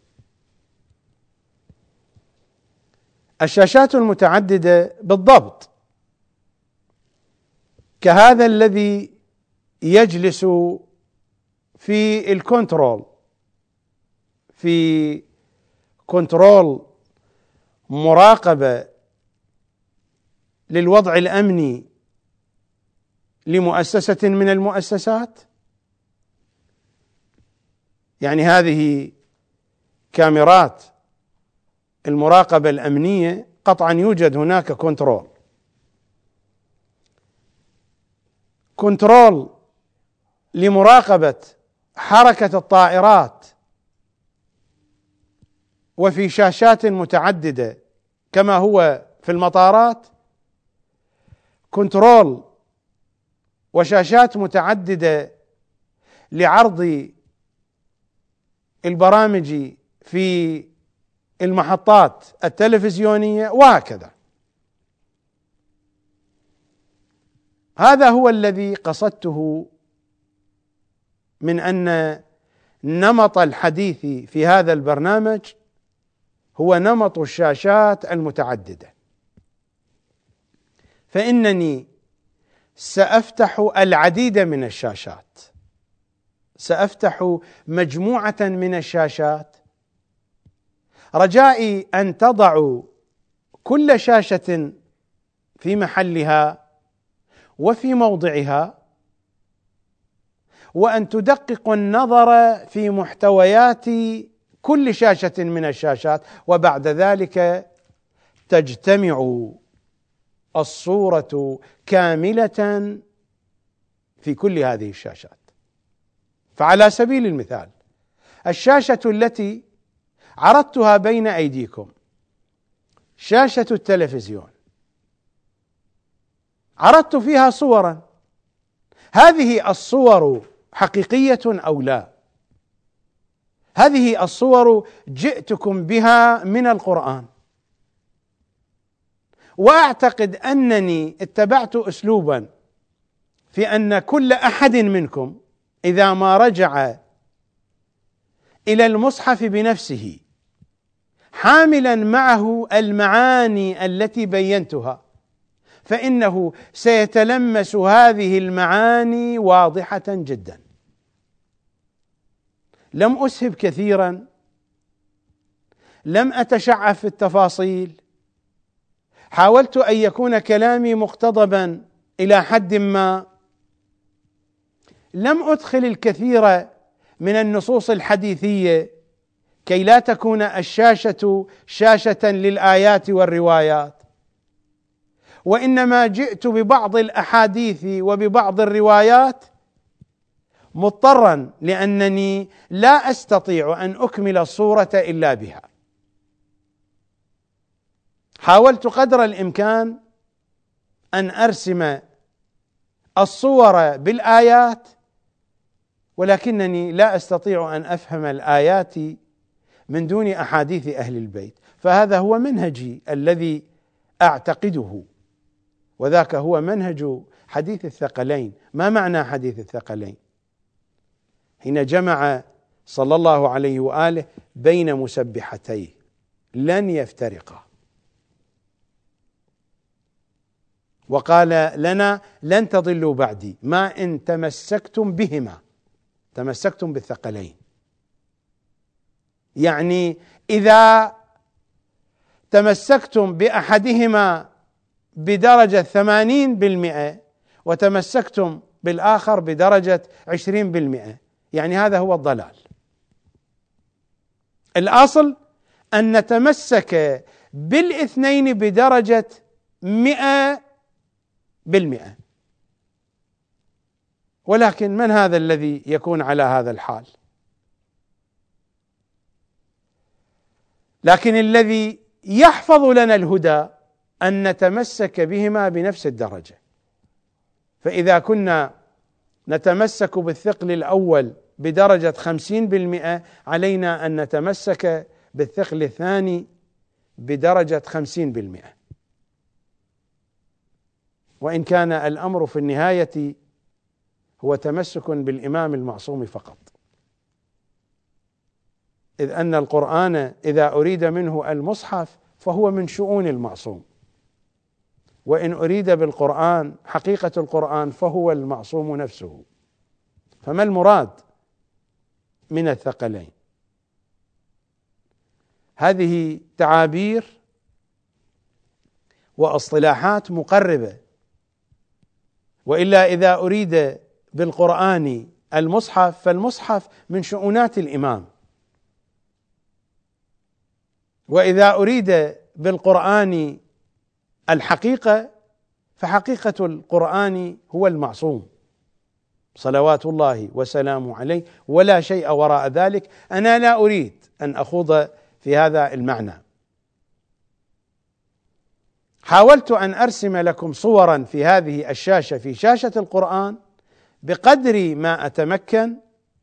الشاشات المتعددة بالضبط كهذا الذي يجلس في الكنترول، في كنترول مراقبة للوضع الأمني لمؤسسة من المؤسسات. يعني هذه كاميرات المراقبة الأمنية، قطعا يوجد هناك كنترول لمراقبة حركة الطائرات، وفي شاشات متعددة كما هو في المطارات، كنترول وشاشات متعددة لعرض البرامج في المحطات التلفزيونية، وهكذا. هذا هو الذي قصدته من أن نمط الحديث في هذا البرنامج هو نمط الشاشات المتعددة. فإنني سأفتح العديد من الشاشات، سأفتح مجموعة من الشاشات، رجائي أن تضعوا كل شاشة في محلها وفي موضعها، وأن تدققوا النظر في محتويات كل شاشة من الشاشات، وبعد ذلك تجتمع الصورة كاملة في كل هذه الشاشات. فعلى سبيل المثال، الشاشة التي عرضتها بين أيديكم، شاشة التلفزيون، عرضت فيها صورا. هذه الصور حقيقية أو لا؟ هذه الصور جئتكم بها من القرآن، وأعتقد أنني اتبعت أسلوبا في أن كل أحد منكم إذا ما رجع إلى المصحف بنفسه حاملا معه المعاني التي بينتها، فإنه سيتلمس هذه المعاني واضحة جدا. لم أسهب كثيرا، لم أتشعب في التفاصيل، حاولت أن يكون كلامي مقتضبا إلى حد ما، لم أدخل الكثير من النصوص الحديثية كي لا تكون الشاشة شاشة للآيات والروايات، وإنما جئت ببعض الأحاديث وببعض الروايات مضطرا لأنني لا أستطيع أن أكمل الصورة إلا بها. حاولت قدر الإمكان أن أرسم الصور بالآيات، ولكنني لا أستطيع أن أفهم الآيات من دون أحاديث أهل البيت، فهذا هو منهجي الذي أعتقده، وذاك هو منهج حديث الثقلين. ما معنى حديث الثقلين؟ حين جمع صلى الله عليه وآله بين مسبحتيه لن يفترقا، وقال لنا لن تضلوا بعدي ما إن تمسكتم بهما، تمسكتم بالثقلين، يعني إذا تمسكتم بأحدهما بدرجة 80% وتمسكتم بالآخر بدرجة 20%، يعني هذا هو الضلال. الأصل أن نتمسك بالاثنين بدرجة 100%، ولكن من هذا الذي يكون على هذا الحال؟ لكن الذي يحفظ لنا الهدى أن نتمسك بهما بنفس الدرجة. فإذا كنا نتمسك بالثقل الأول بدرجة 50%، علينا أن نتمسك بالثقل الثاني بدرجة 50%، وإن كان الأمر في النهاية هو تمسك بالإمام المعصوم فقط، إذ أن القرآن إذا أريد منه المصحف فهو من شؤون المعصوم، وإن أريد بالقرآن حقيقة القرآن فهو المعصوم نفسه. فما المراد من الثقلين؟ هذه تعابير واصطلاحات مقربة، وإلا إذا أريد بالقرآن المصحف فالمصحف من شؤونات الإمام، وإذا أريد بالقرآن الحقيقة فحقيقة القرآن هو المعصوم صلوات الله وسلامه عليه، ولا شيء وراء ذلك. أنا لا أريد أن أخوض في هذا المعنى. حاولت أن أرسم لكم صورا في هذه الشاشة، في شاشة القرآن، بقدر ما أتمكن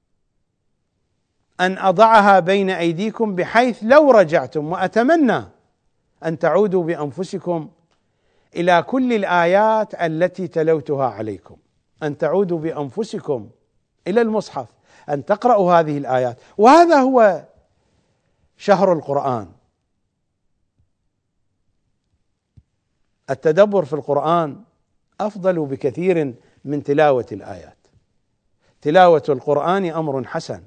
أن أضعها بين أيديكم، بحيث لو رجعتم، وأتمنى أن تعودوا بأنفسكم إلى كل الآيات التي تلوتها عليكم، أن تعودوا بأنفسكم إلى المصحف، أن تقرأوا هذه الآيات. وهذا هو شهر القرآن. التدبر في القرآن أفضل بكثير من تلاوة الآيات. تلاوة القرآن أمر حسن،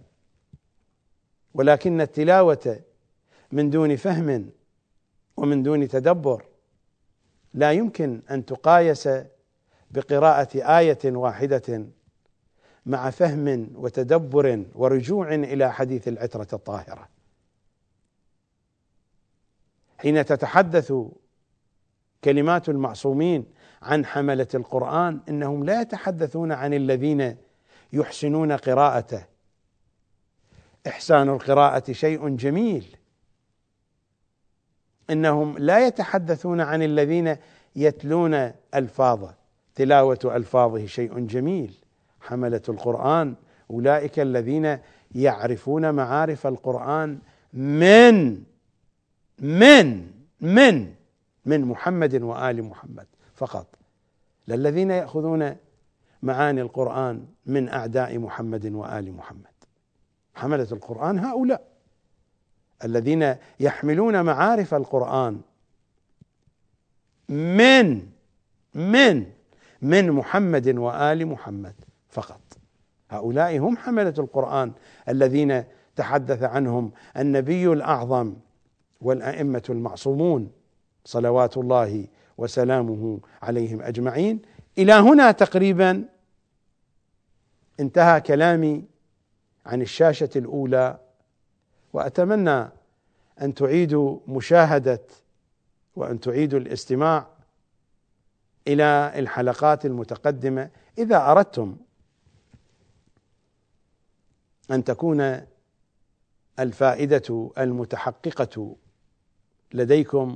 ولكن التلاوة من دون فهم ومن دون تدبر لا يمكن أن تقايس بقراءة آية واحدة مع فهم وتدبر ورجوع إلى حديث العترة الطاهرة. حين تتحدث كلمات المعصومين عن حملة القرآن، إنهم لا يتحدثون عن الذين يحسنون قراءته. إحسان القراءة شيء جميل. إنهم لا يتحدثون عن الذين يتلون ألفاظه، تلاوة ألفاظه شيء جميل. حملة القرآن أولئك الذين يعرفون معارف القرآن من محمد وآل محمد فقط، لا الذين يأخذون معاني القرآن من أعداء محمد وآل محمد. حملة القرآن هؤلاء الذين يحملون معارف القرآن من محمد وآل محمد فقط. هؤلاء هم حملة القرآن الذين تحدث عنهم النبي الأعظم والأئمة المعصومون صلوات الله وسلامه عليهم أجمعين. إلى هنا تقريبا انتهى كلامي عن الشاشة الأولى، وأتمنى أن تعيدوا مشاهدة وأن تعيدوا الاستماع إلى الحلقات المتقدمة إذا أردتم أن تكون الفائدة المتحققة لديكم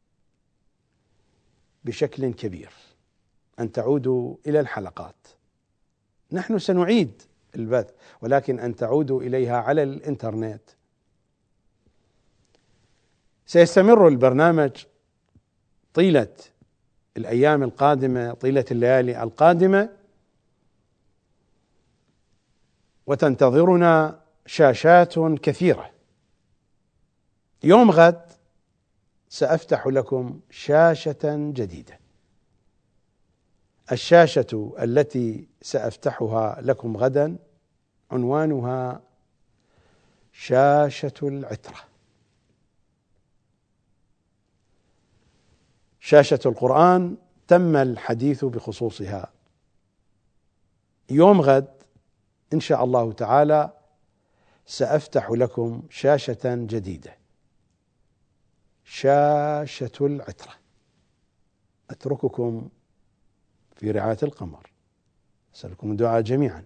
بشكل كبير، أن تعودوا إلى الحلقات. نحن سنعيد البث، ولكن أن تعودوا إليها على الإنترنت. سيستمر البرنامج طيلة الأيام القادمة، طيلة الليالي القادمة، وتنتظرنا شاشات كثيرة. يوم غد سأفتح لكم شاشة جديدة. الشاشة التي سأفتحها لكم غدا عنوانها شاشة العترة. شاشة القرآن تم الحديث بخصوصها. يوم غد إن شاء الله تعالى سأفتح لكم شاشة جديدة، شاشة العترة. أترككم في رعاية القمر، أسألكم الدعاء جميعا،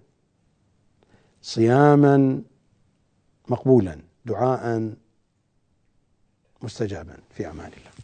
صياما مقبولا، دعاء مستجابا، في أمان الله.